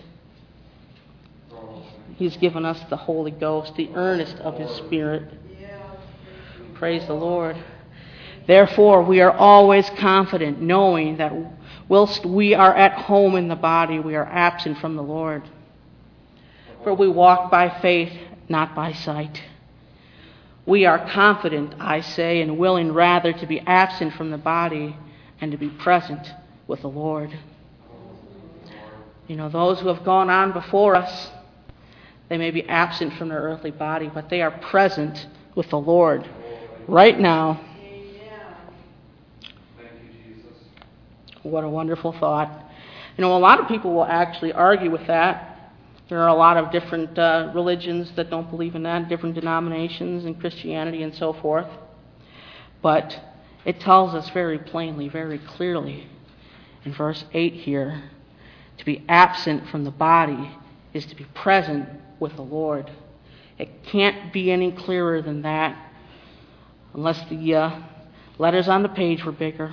A: He's given us the Holy Ghost, the earnest of his Spirit. Praise the Lord. Therefore, we are always confident, knowing that whilst we are at home in the body, we are absent from the Lord. For we walk by faith, not by sight. We are confident, I say, and willing rather to be absent from the body and to be present with the Lord. You know, those who have gone on before us, they may be absent from their earthly body, but they are present with the Lord right now.
B: Thank you, Jesus.
A: What a wonderful thought. You know, a lot of people will actually argue with that. There are a lot of different uh, religions that don't believe in that, different denominations in Christianity and so forth. But it tells us very plainly, very clearly in verse eight here, to be absent from the body is to be present with the Lord. It can't be any clearer than that unless the uh, letters on the page were bigger.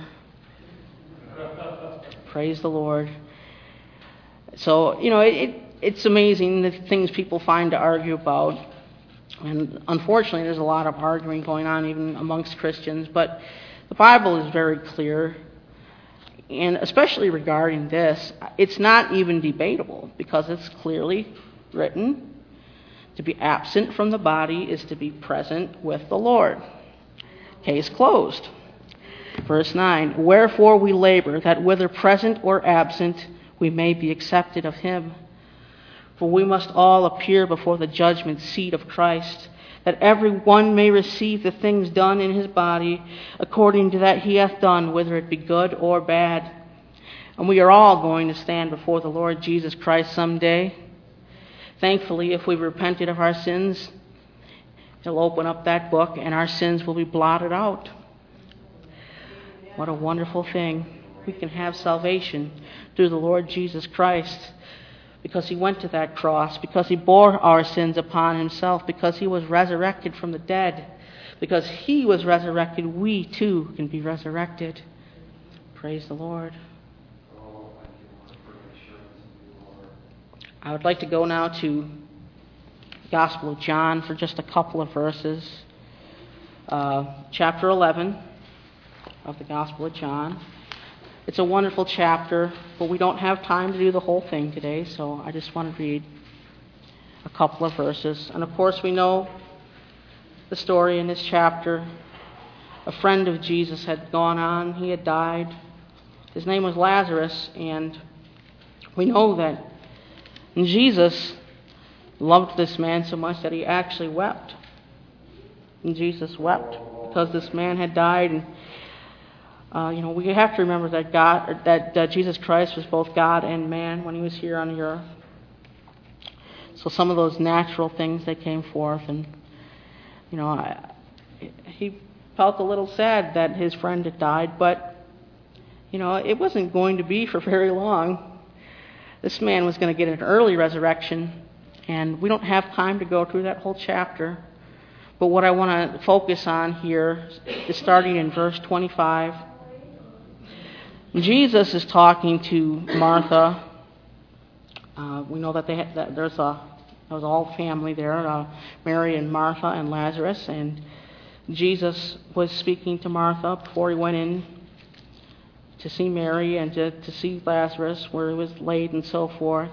A: Praise the Lord. So, you know, it, it, it's amazing the things people find to argue about. And unfortunately, there's a lot of arguing going on even amongst Christians. But the Bible is very clear. And especially regarding this, it's not even debatable because it's clearly written. To be absent from the body is to be present with the Lord. Case closed. Verse nine, wherefore we labor, that whether present or absent, we may be accepted of him. For we must all appear before the judgment seat of Christ, that every one may receive the things done in his body, according to that he hath done, whether it be good or bad. And we are all going to stand before the Lord Jesus Christ someday. Thankfully, if we've repented of our sins, he'll open up that book and our sins will be blotted out. What a wonderful thing. We can have salvation through the Lord Jesus Christ because he went to that cross, because he bore our sins upon himself, because he was resurrected from the dead. Because he was resurrected, we too can be resurrected. Praise the Lord. I would like to go now to the Gospel of John for just a couple of verses. Uh, chapter eleven of the Gospel of John. It's a wonderful chapter, but we don't have time to do the whole thing today, so I just want to read a couple of verses. And of course, we know the story in this chapter. A friend of Jesus had gone on. He had died. His name was Lazarus, and we know that and Jesus loved this man so much that he actually wept. And Jesus wept because this man had died. And uh, you know, we have to remember that God, or that uh, Jesus Christ was both God and man when he was here on the earth. So some of those natural things that came forth, and you know, I, he felt a little sad that his friend had died, but you know, it wasn't going to be for very long. This man was going to get an early resurrection, and we don't have time to go through that whole chapter. But what I want to focus on here is starting in verse twenty-five. Jesus is talking to Martha. Uh, we know that, they had, that there's a there was all family there, uh, Mary and Martha and Lazarus, and Jesus was speaking to Martha before he went in to see Mary and to, to see Lazarus where he was laid and so forth.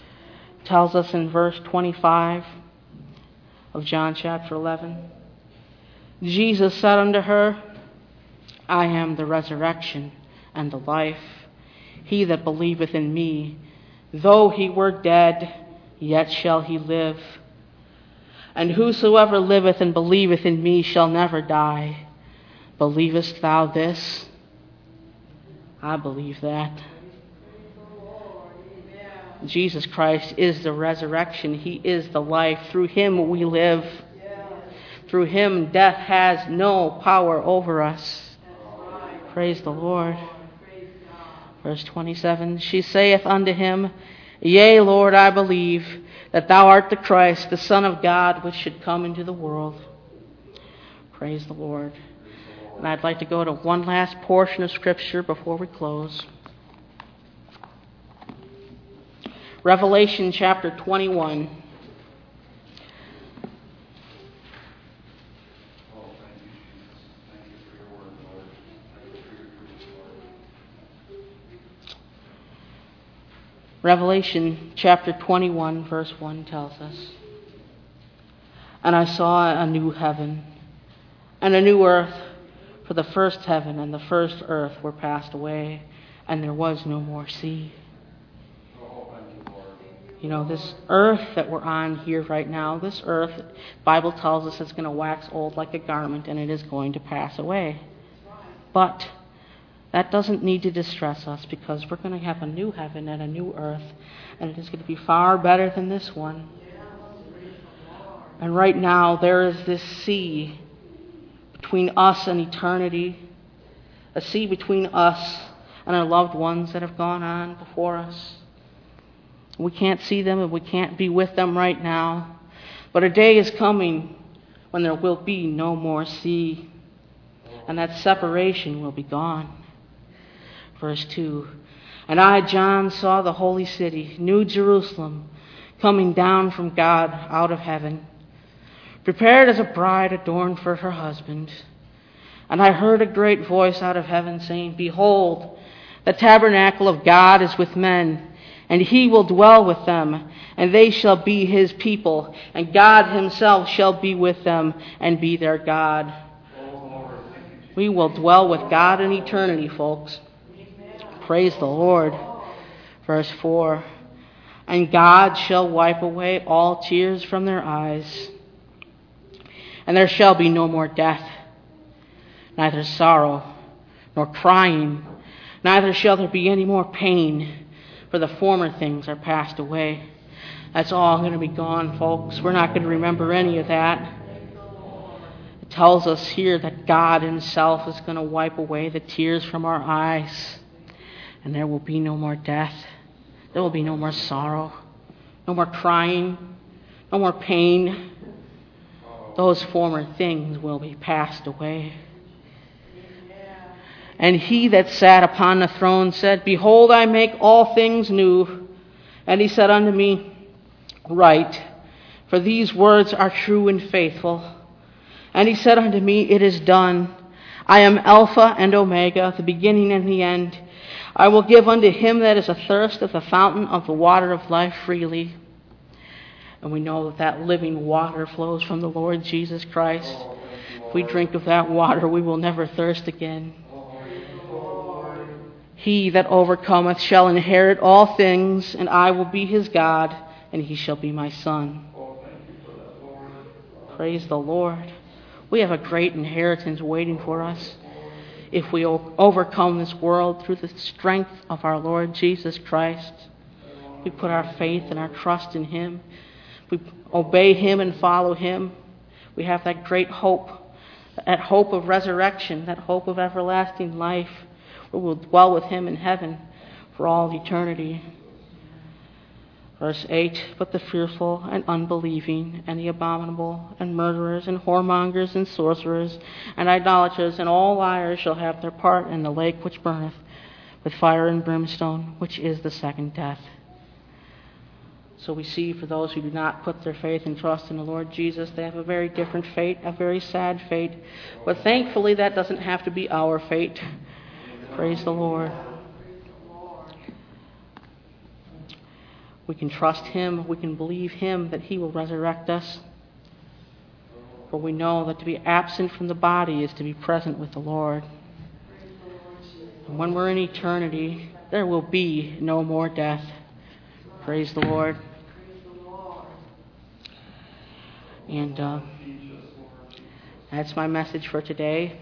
A: It tells us in verse twenty-five of John chapter eleven. Jesus said unto her, I am the resurrection and the life. He that believeth in me, though he were dead, yet shall he live. And whosoever liveth and believeth in me shall never die. Believest thou this? I believe that. Jesus Christ is the resurrection. He is the life. Through him we live. Through him death has no power over us. Praise the Lord. Verse twenty-seven, she saith unto him, Yea, Lord, I believe that thou art the Christ, the Son of God, which should come into the world. Praise the Lord. And I'd like to go to one last portion of Scripture before we close. Revelation chapter twenty-one. Revelation chapter twenty-one, verse one tells us, And I saw a new heaven and a new earth, for the first heaven and the first earth were passed away, and there was no more sea. You know, this earth that we're on here right now, this earth, the Bible tells us it's going to wax old like a garment, and it is going to pass away. But that doesn't need to distress us, because we're going to have a new heaven and a new earth, and it is going to be far better than this one. And right now there is this sea between us and eternity, a sea between us and our loved ones that have gone on before us. We can't see them and we can't be with them right now, but a day is coming when there will be no more sea, and that separation will be gone. Verse two, And I, John, saw the holy city, New Jerusalem, coming down from God out of heaven, prepared as a bride adorned for her husband. And I heard a great voice out of heaven saying, Behold, the tabernacle of God is with men, and he will dwell with them, and they shall be his people, and God himself shall be with them and be their God. We will dwell with God in eternity, folks. Praise the Lord. Verse four, And God shall wipe away all tears from their eyes, and there shall be no more death, neither sorrow nor crying, neither shall there be any more pain, for the former things are passed away. That's all going to be gone, folks. We're not going to remember any of that. It tells us here that God himself is going to wipe away the tears from our eyes, and there will be no more death. There will be no more sorrow, no more crying, no more pain. Those former things will be passed away. And he that sat upon the throne said, Behold, I make all things new. And he said unto me, Write, for these words are true and faithful. And he said unto me, It is done. I am Alpha and Omega, the beginning and the end. I will give unto him that is athirst of the fountain of the water of life freely. And we know that that living water flows from the Lord Jesus Christ. If we drink of that water, we will never thirst again. He that overcometh shall inherit all things, and I will be his God, and he shall be my son. Praise the Lord. We have a great inheritance waiting for us if we overcome this world through the strength of our Lord Jesus Christ. We put our faith and our trust in him. We obey him and follow him. We have that great hope, that hope of resurrection, that hope of everlasting life, where we'll dwell with him in heaven for all eternity. Verse eight, But the fearful and unbelieving and the abominable and murderers and whoremongers and sorcerers and idolaters and all liars shall have their part in the lake which burneth with fire and brimstone, which is the second death. So we see for those who do not put their faith and trust in the Lord Jesus, they have a very different fate, a very sad fate. But thankfully that doesn't have to be our fate. Praise the Lord. We can trust him. We can believe him that he will resurrect us. For we know that to be absent from the body is to be present with the Lord. And when we're in eternity, there will be no more death. Praise the Lord. And uh, that's my message for today.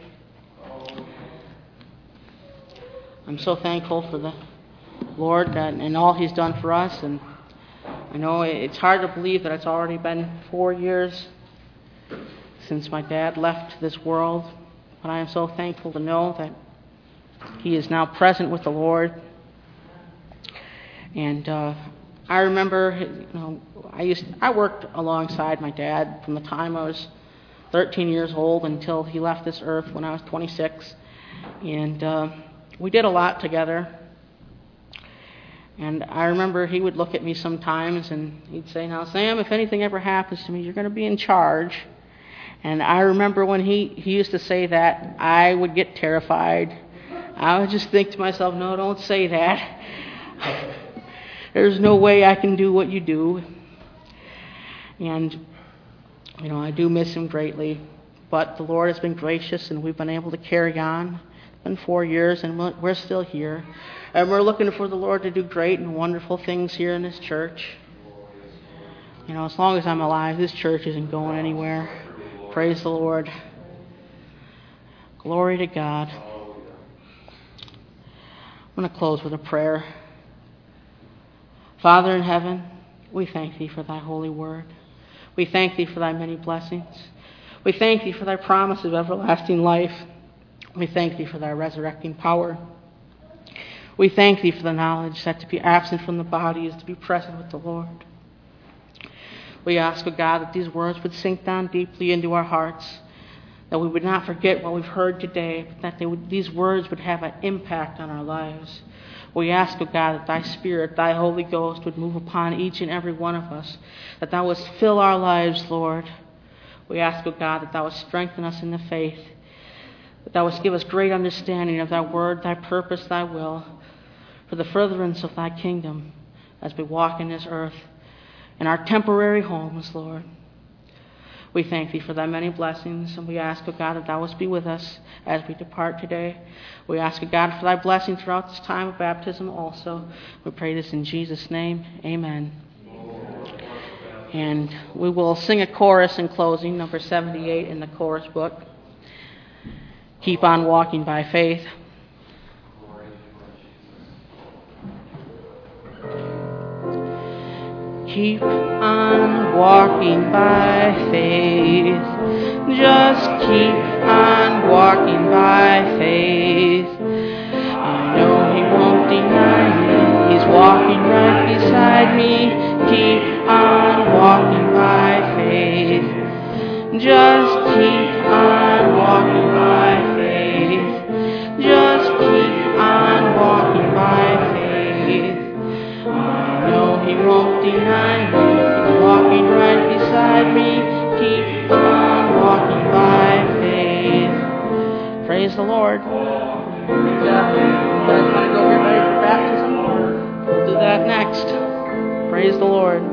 A: I'm so thankful for the Lord that, and all He's done for us. And I know it's hard to believe that it's already been four years since my dad left this world. But I am so thankful to know that he is now present with the Lord. And uh, I remember, you know, I used I worked alongside my dad from the time I was thirteen years old until he left this earth when I was twenty-six, and uh, we did a lot together. And I remember he would look at me sometimes and he'd say, "Now, Sam, if anything ever happens to me, you're going to be in charge." And I remember when he, he used to say that, I would get terrified. I would just think to myself, "No, don't say that. There's no way I can do what you do." And, you know, I do miss him greatly. But the Lord has been gracious and we've been able to carry on. It's been four years and we're still here. And we're looking for the Lord to do great and wonderful things here in this church. You know, as long as I'm alive, this church isn't going anywhere. Praise the Lord. Glory to God. I'm going to close with a prayer. Father in heaven, we thank Thee for Thy holy word. We thank Thee for Thy many blessings. We thank Thee for Thy promise of everlasting life. We thank Thee for Thy resurrecting power. We thank Thee for the knowledge that to be absent from the body is to be present with the Lord. We ask, O God, that these words would sink down deeply into our hearts, that we would not forget what we've heard today, but that they would, these words would have an impact on our lives. We ask, O God, that Thy Spirit, Thy Holy Ghost would move upon each and every one of us, that Thou wouldst fill our lives, Lord. We ask, O God, that Thou wouldst strengthen us in the faith, that Thou wouldst give us great understanding of Thy word, Thy purpose, Thy will, for the furtherance of Thy kingdom as we walk in this earth, in our temporary homes, Lord. We thank Thee for Thy many blessings, and we ask, O God, that Thou wouldst be with us as we depart today. We ask, O God, for Thy blessing throughout this time of baptism also. We pray this in Jesus' name. Amen. And we will sing a chorus in closing, number seventy-eight in the chorus book. Keep on walking by faith. Keep on walking by faith. Just keep on walking by faith. I know He won't deny me. He's walking right beside me. Keep on walking by faith. Just keep on walking by faith. Just keep on walking by faith. I know He won't deny me. He's walking right beside me. Keep on walking by faith. Praise the Lord. You guys want to go get ready for baptism? We'll do that next. Praise the Lord.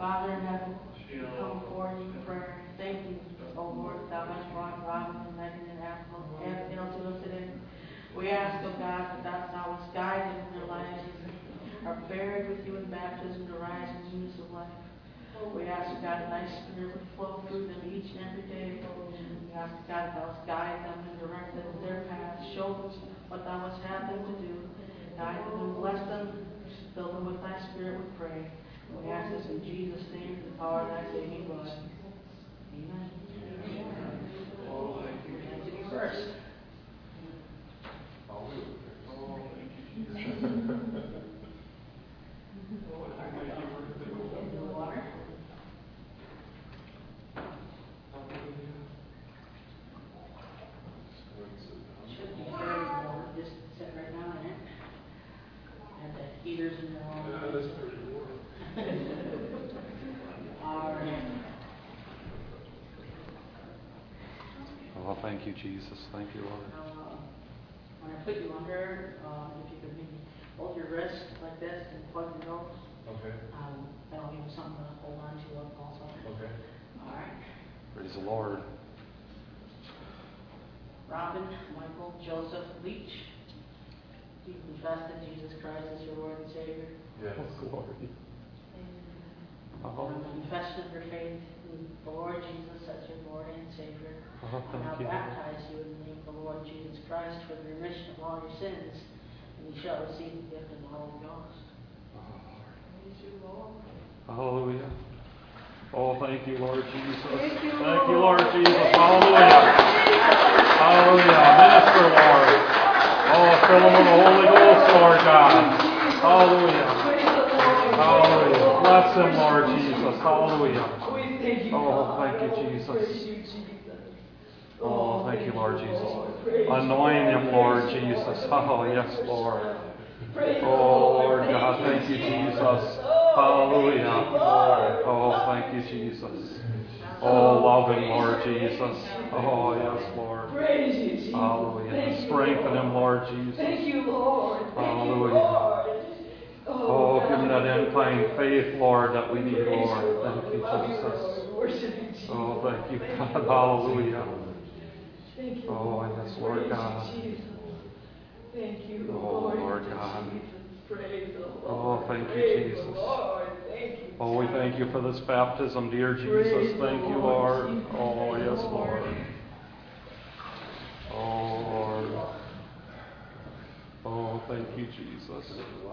A: Father in heaven, we come before you in prayer. Thank you, O Lord, that thou hast brought Robin and Megan and Abigail to us today. We ask, O God, that thou, thou hast guided in their lives, are buried with you in baptism to rise in newness of life. We ask, O God, that thy Spirit would flow through them each and every day. We ask, God, that thou hast guide them and direct them in their path. Show them what thou hast had them to do. Guide them and bless them. Fill them with thy Spirit, we pray. We ask this in Jesus' name, in the power of thy saving blood. Amen.
B: Oh, thank you.
A: Thank you first.
B: Oh, thank you.
A: Water. Should be very warm. Just sit right now in it. And the heaters in there all
B: Yeah,
A: night.
B: that's pretty warm.
A: All right.
C: Oh, thank you, Jesus. Thank you, Lord.
A: Now, uh, when I put you under, uh, if you could maybe hold your wrist like this and plug your nose,
B: Okay,
A: um, that'll give you something to hold on to also.
B: okay.
A: All right.
C: Praise the Lord.
A: Robin, Michael, Joseph, Leach, do you confess that Jesus Christ is your Lord and Savior?
B: Yes.
C: Glory.
A: On
C: Oh,
A: the confession of your faith in the Lord Jesus as your Lord and Savior,
C: oh,
A: I now
C: thank you.
A: baptize you in the name of the Lord Jesus Christ for the remission of all your sins, and you shall receive the gift of the Holy Ghost. Praise you, Lord.
C: Hallelujah. Oh, thank you, Lord Jesus.
A: Thank you,
C: Thank you,
A: Lord.
C: Lord Jesus. Hallelujah. Hallelujah. Minister, Lord. Oh, fill them with the Holy Ghost, Lord God. Hallelujah. Hallelujah. Bless them, Lord Jesus. Hallelujah. Oh, thank you, Jesus. Oh, thank you, Lord Jesus. Anoint him, Lord Jesus. Oh, yes, Lord. Oh, Lord God, thank you, Jesus. Hallelujah. Oh, thank you, Jesus. Oh, love him, Lord Jesus. Oh, yes, Lord. Hallelujah. Strengthen him, Lord Jesus.
D: Thank you, Lord. Thank you,
C: Hallelujah.
D: Lord.
C: Oh, give him that
D: God.
C: end time faith, Lord, that we need,
D: Praise you,
C: Lord. Thank you,
D: Love you,
C: Jesus.
D: Lord. Worship you, Jesus.
C: Oh, thank you,
D: Thank
C: God.
D: Lord.
C: Hallelujah.
D: Thank you,
C: Oh,
D: Lord.
C: yes, Lord
D: Praise
C: God.
D: you, Jesus. Thank you,
C: Oh,
D: Lord.
C: Lord God.
D: Jesus. Praise the Lord.
C: Oh, thank you,
D: Praise
C: Jesus.
D: the Lord. Thank you.
C: Oh, we thank you for this baptism, dear Jesus.
D: Praise the
C: Thank you,
D: Lord.
C: Lord.
D: Jesus.
C: Oh,
D: Thank
C: yes,
D: you,
C: Lord. Oh, Lord. Oh, thank you, Jesus.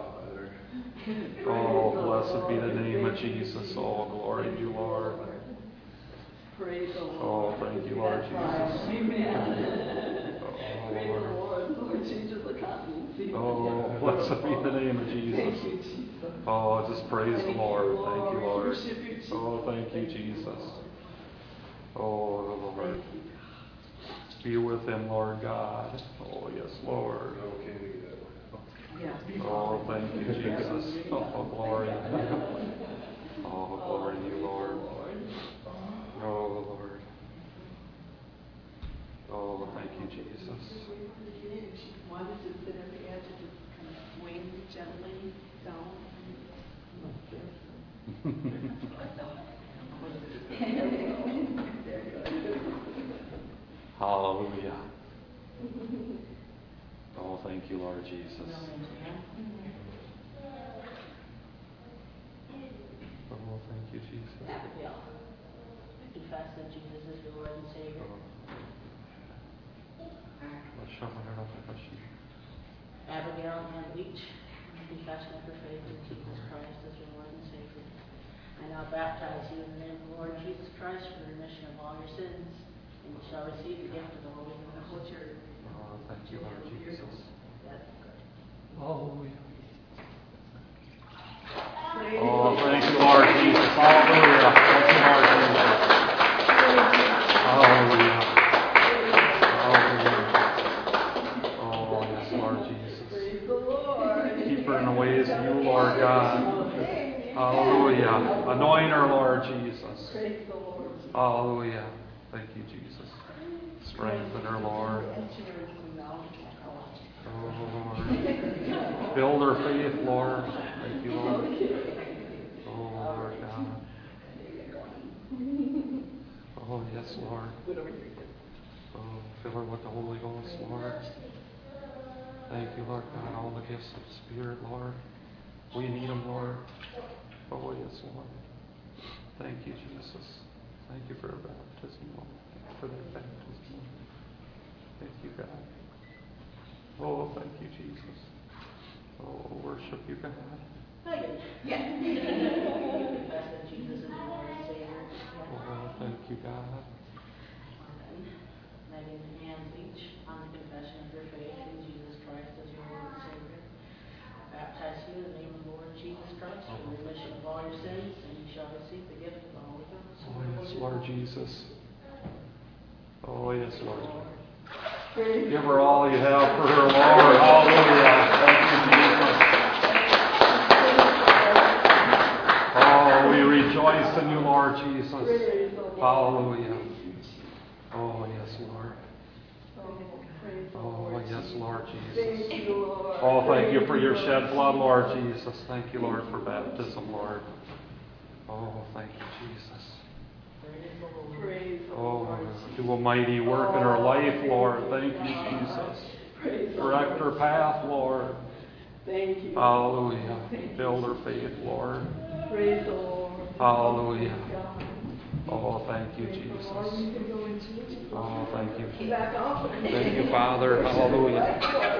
C: Oh, blessed be the name of Jesus. Oh, glory to you, Lord.
D: Praise the Lord.
C: Oh, thank you, Lord Jesus.
D: Amen.
C: Oh,
D: Praise the
C: Lord.
D: Lord. Lord Jesus, I can't even see.
C: Oh, blessed be the name of
D: Thank
C: Jesus.
D: you, Jesus.
C: Oh, just praise the
D: Thank you,
C: Lord. Thank you, Lord.
D: Worship you, Jesus.
C: Oh, thank you, Jesus. Oh, the Lord.
D: Thank you.
C: Be with him, Lord God. Oh, yes, Lord.
D: Yeah.
C: Oh, thank you, Jesus. Oh, glory. Oh, glory to you, Lord. Oh, Lord. Oh, thank you, Jesus.
D: She wanted to sit at the edge and just kind of swing gently down.
C: Hallelujah. Oh, thank you, Lord Jesus. Oh, thank you, Jesus.
A: Abigail, I confess that Jesus is your Lord and Savior. Abigail and Leach, confession of her faith in Jesus Christ as your Lord and Savior. I now baptize you in the name of the Lord Jesus Christ for the remission of all your sins, and you shall receive the gift of the Holy Ghost.
C: Oh, thank you, Lord Jesus.
D: Hallelujah.
C: Oh, thank you, Lord Jesus. Hallelujah. Thank you, Lord Jesus. Hallelujah. Hallelujah. Oh, yes, Lord Jesus.
D: Praise the Lord.
C: Keep her in the ways of you, Lord God. Hallelujah. Anoint her, Lord Jesus.
D: Praise the Lord.
C: Hallelujah. Thank you, Jesus. Strengthen her, Lord. Oh, Lord. Build her faith, Lord. Thank you, Lord. Oh, Lord God. Oh, yes, Lord.
D: Put over here.
C: Oh, fill her with the Holy Ghost, Lord. Thank you, Lord God, all the gifts of the Spirit, Lord. We need them, Lord. Oh, yes, Lord. Thank you, Jesus. Thank you for her baptism, Lord. Thank you for their baptism, Lord. Thank you, God. Oh, thank you, Jesus. Oh, worship you, God.
D: Yeah. Confess that Jesus is Lord and Savior.
C: Oh, thank you, God.
D: Letting the hands each on the confession of your faith in Jesus Christ as your Lord and Savior. Baptize you in the name of the Lord Jesus Christ for the remission of all your sins, and you shall receive the gift of the Holy Ghost.
C: Oh, yes, Lord Jesus. Oh, yes, Lord. Give her all you have for her, Lord. Hallelujah. Thank you, Jesus. Oh, we rejoice in you, Lord Jesus. Hallelujah. Oh, yes, Lord. Oh, yes, Lord Jesus. Oh, thank you for your shed blood, Lord Jesus. Thank you, Lord, for baptism, Lord. Oh, thank you, Jesus. Oh, do a mighty work in her life, Lord. Thank you, Jesus. Direct her path, Lord.
D: Thank you.
C: Hallelujah. Build her faith, Lord.
D: Praise the Lord.
C: Hallelujah. Oh, thank you, Jesus. Oh, thank you. Thank you, Father. Hallelujah.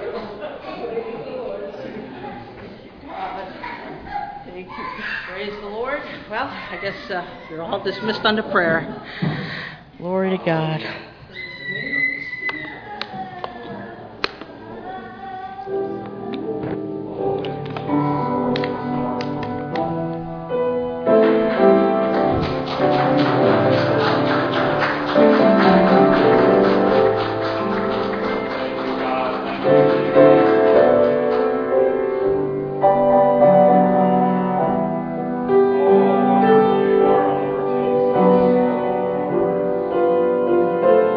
D: Thank you. Praise the Lord. Well, I guess uh, you're all dismissed unto prayer.
A: Glory to God.
C: Oh, wonderful you are, Lord Jesus.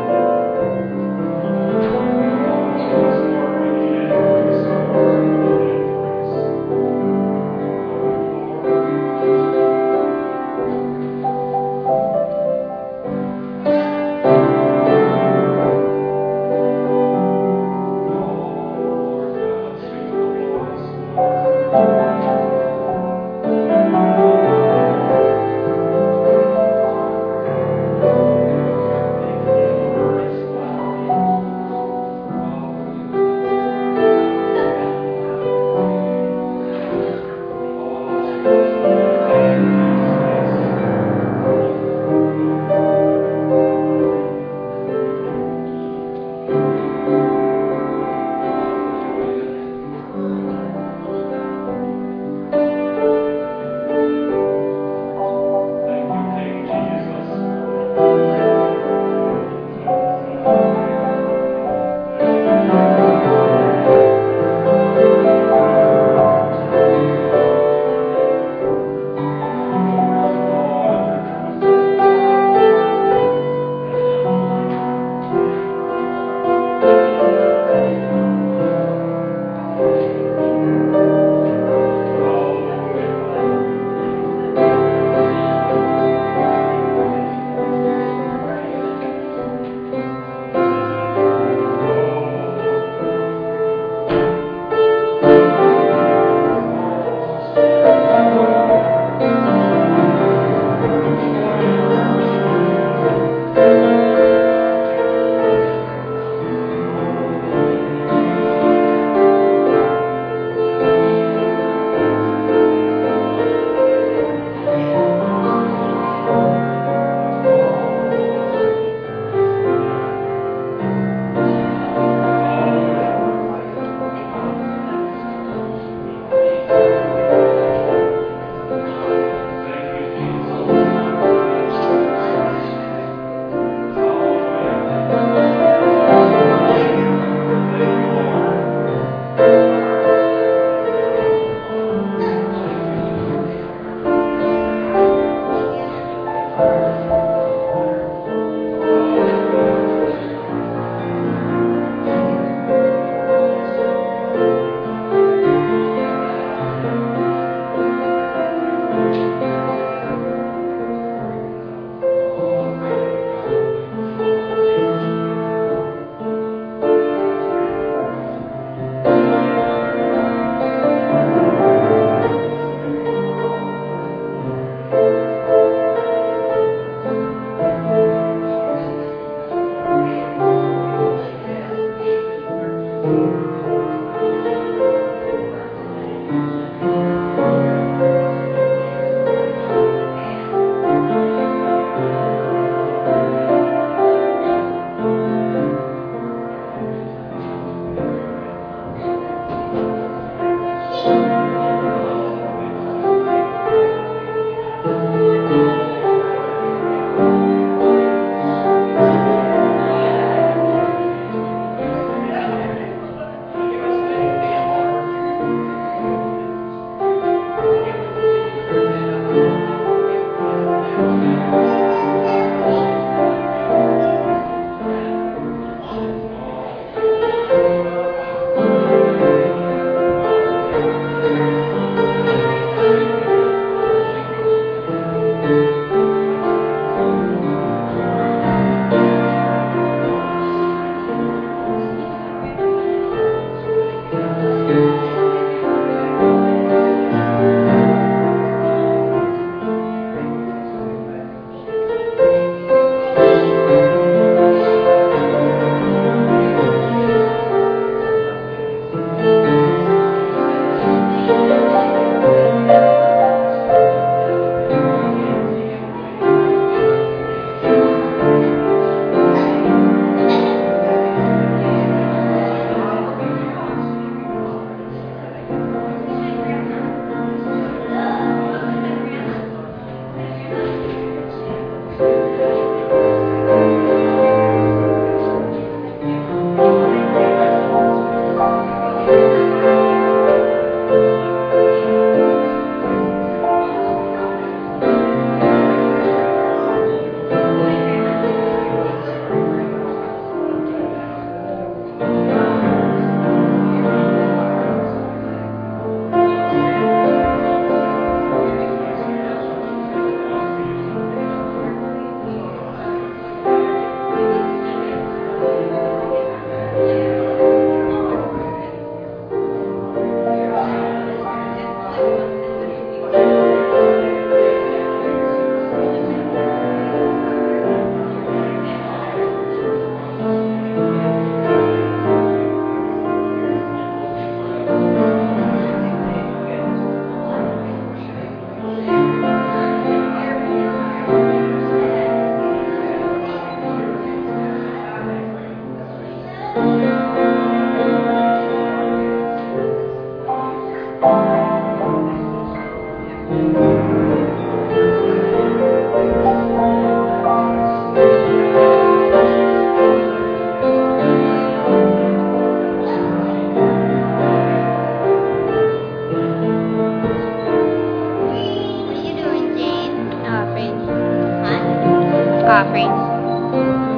E: offering.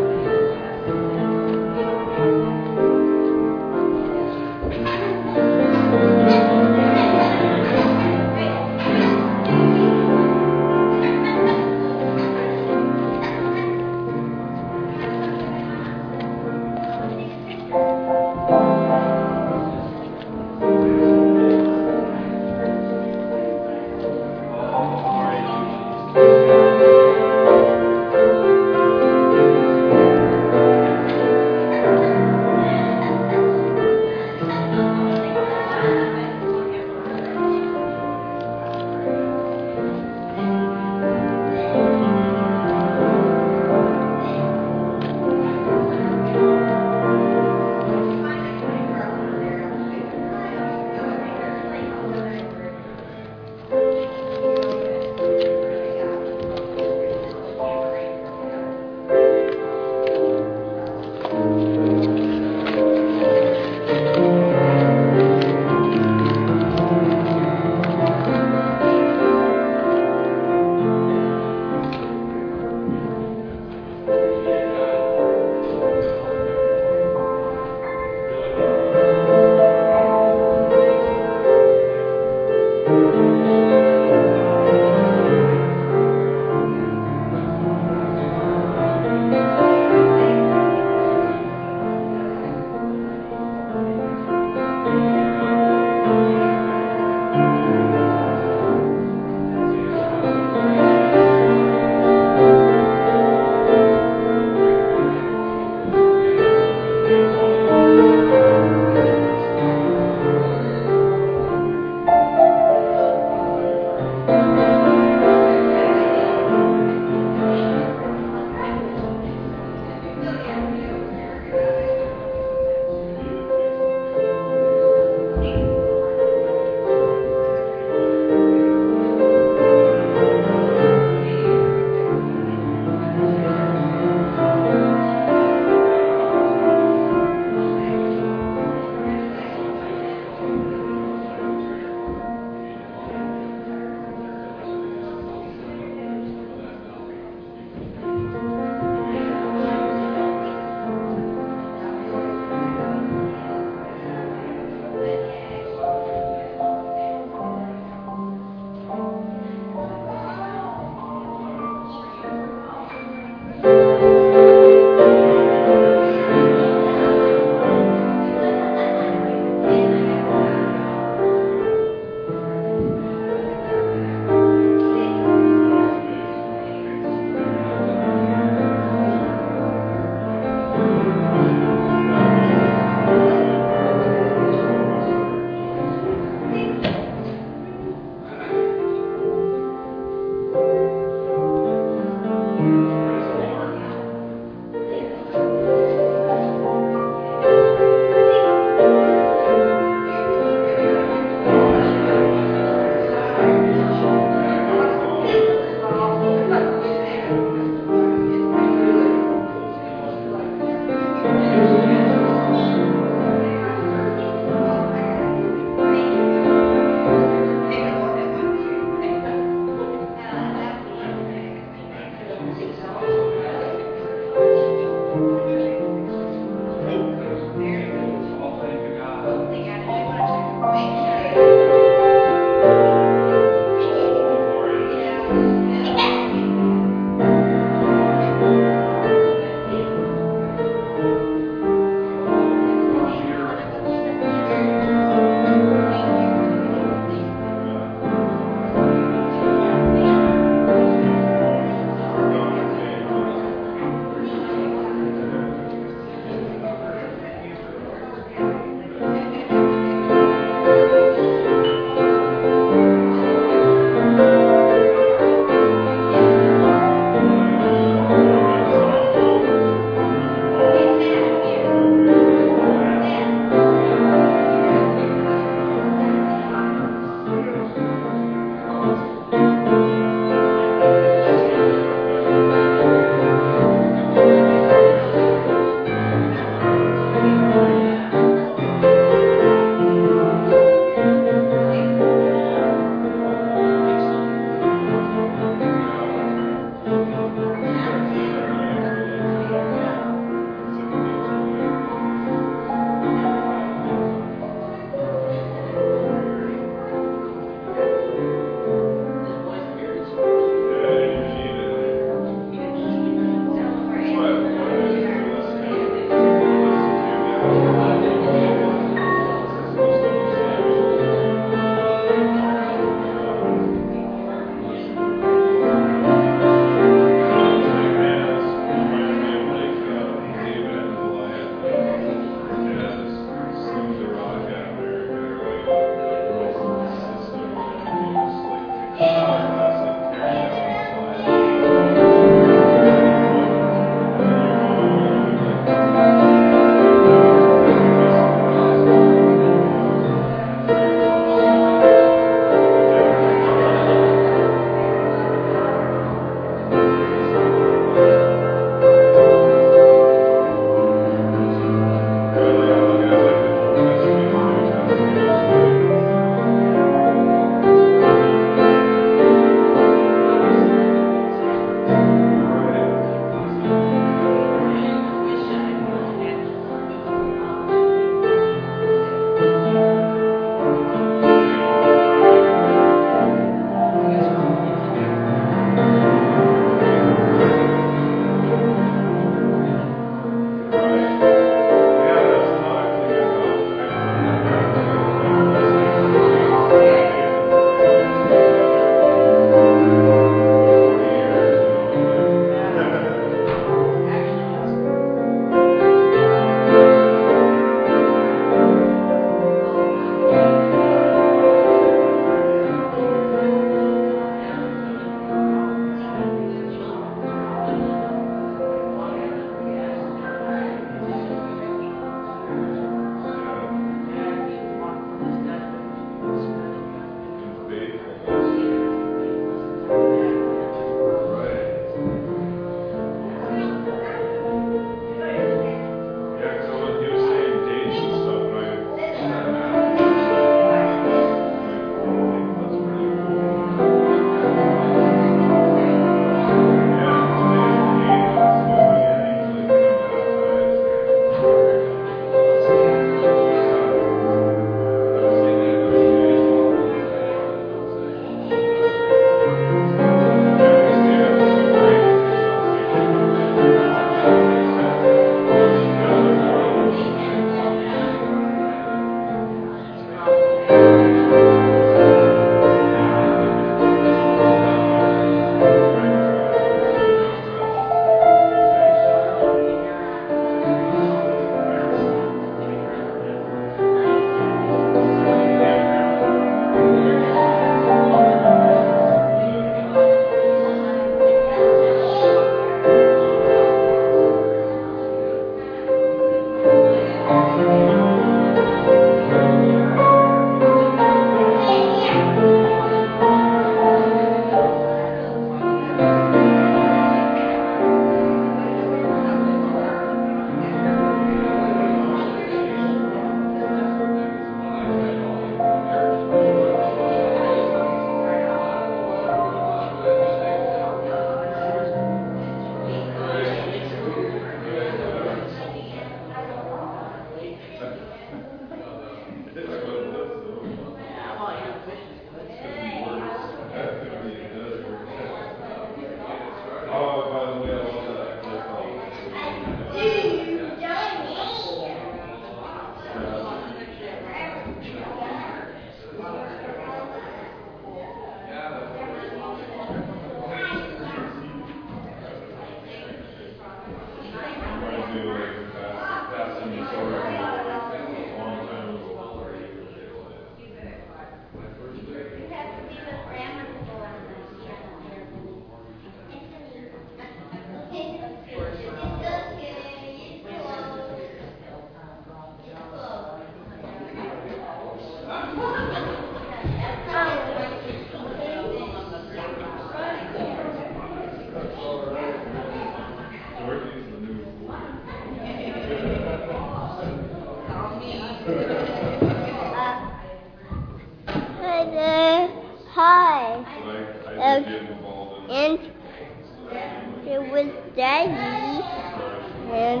E: Daddy, and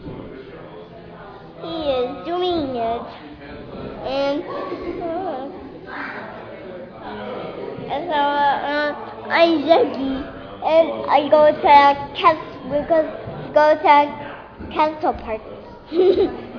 E: he is doing it. And uh, and so uh, I'm Ziggy, and I go to cast because go to castle park.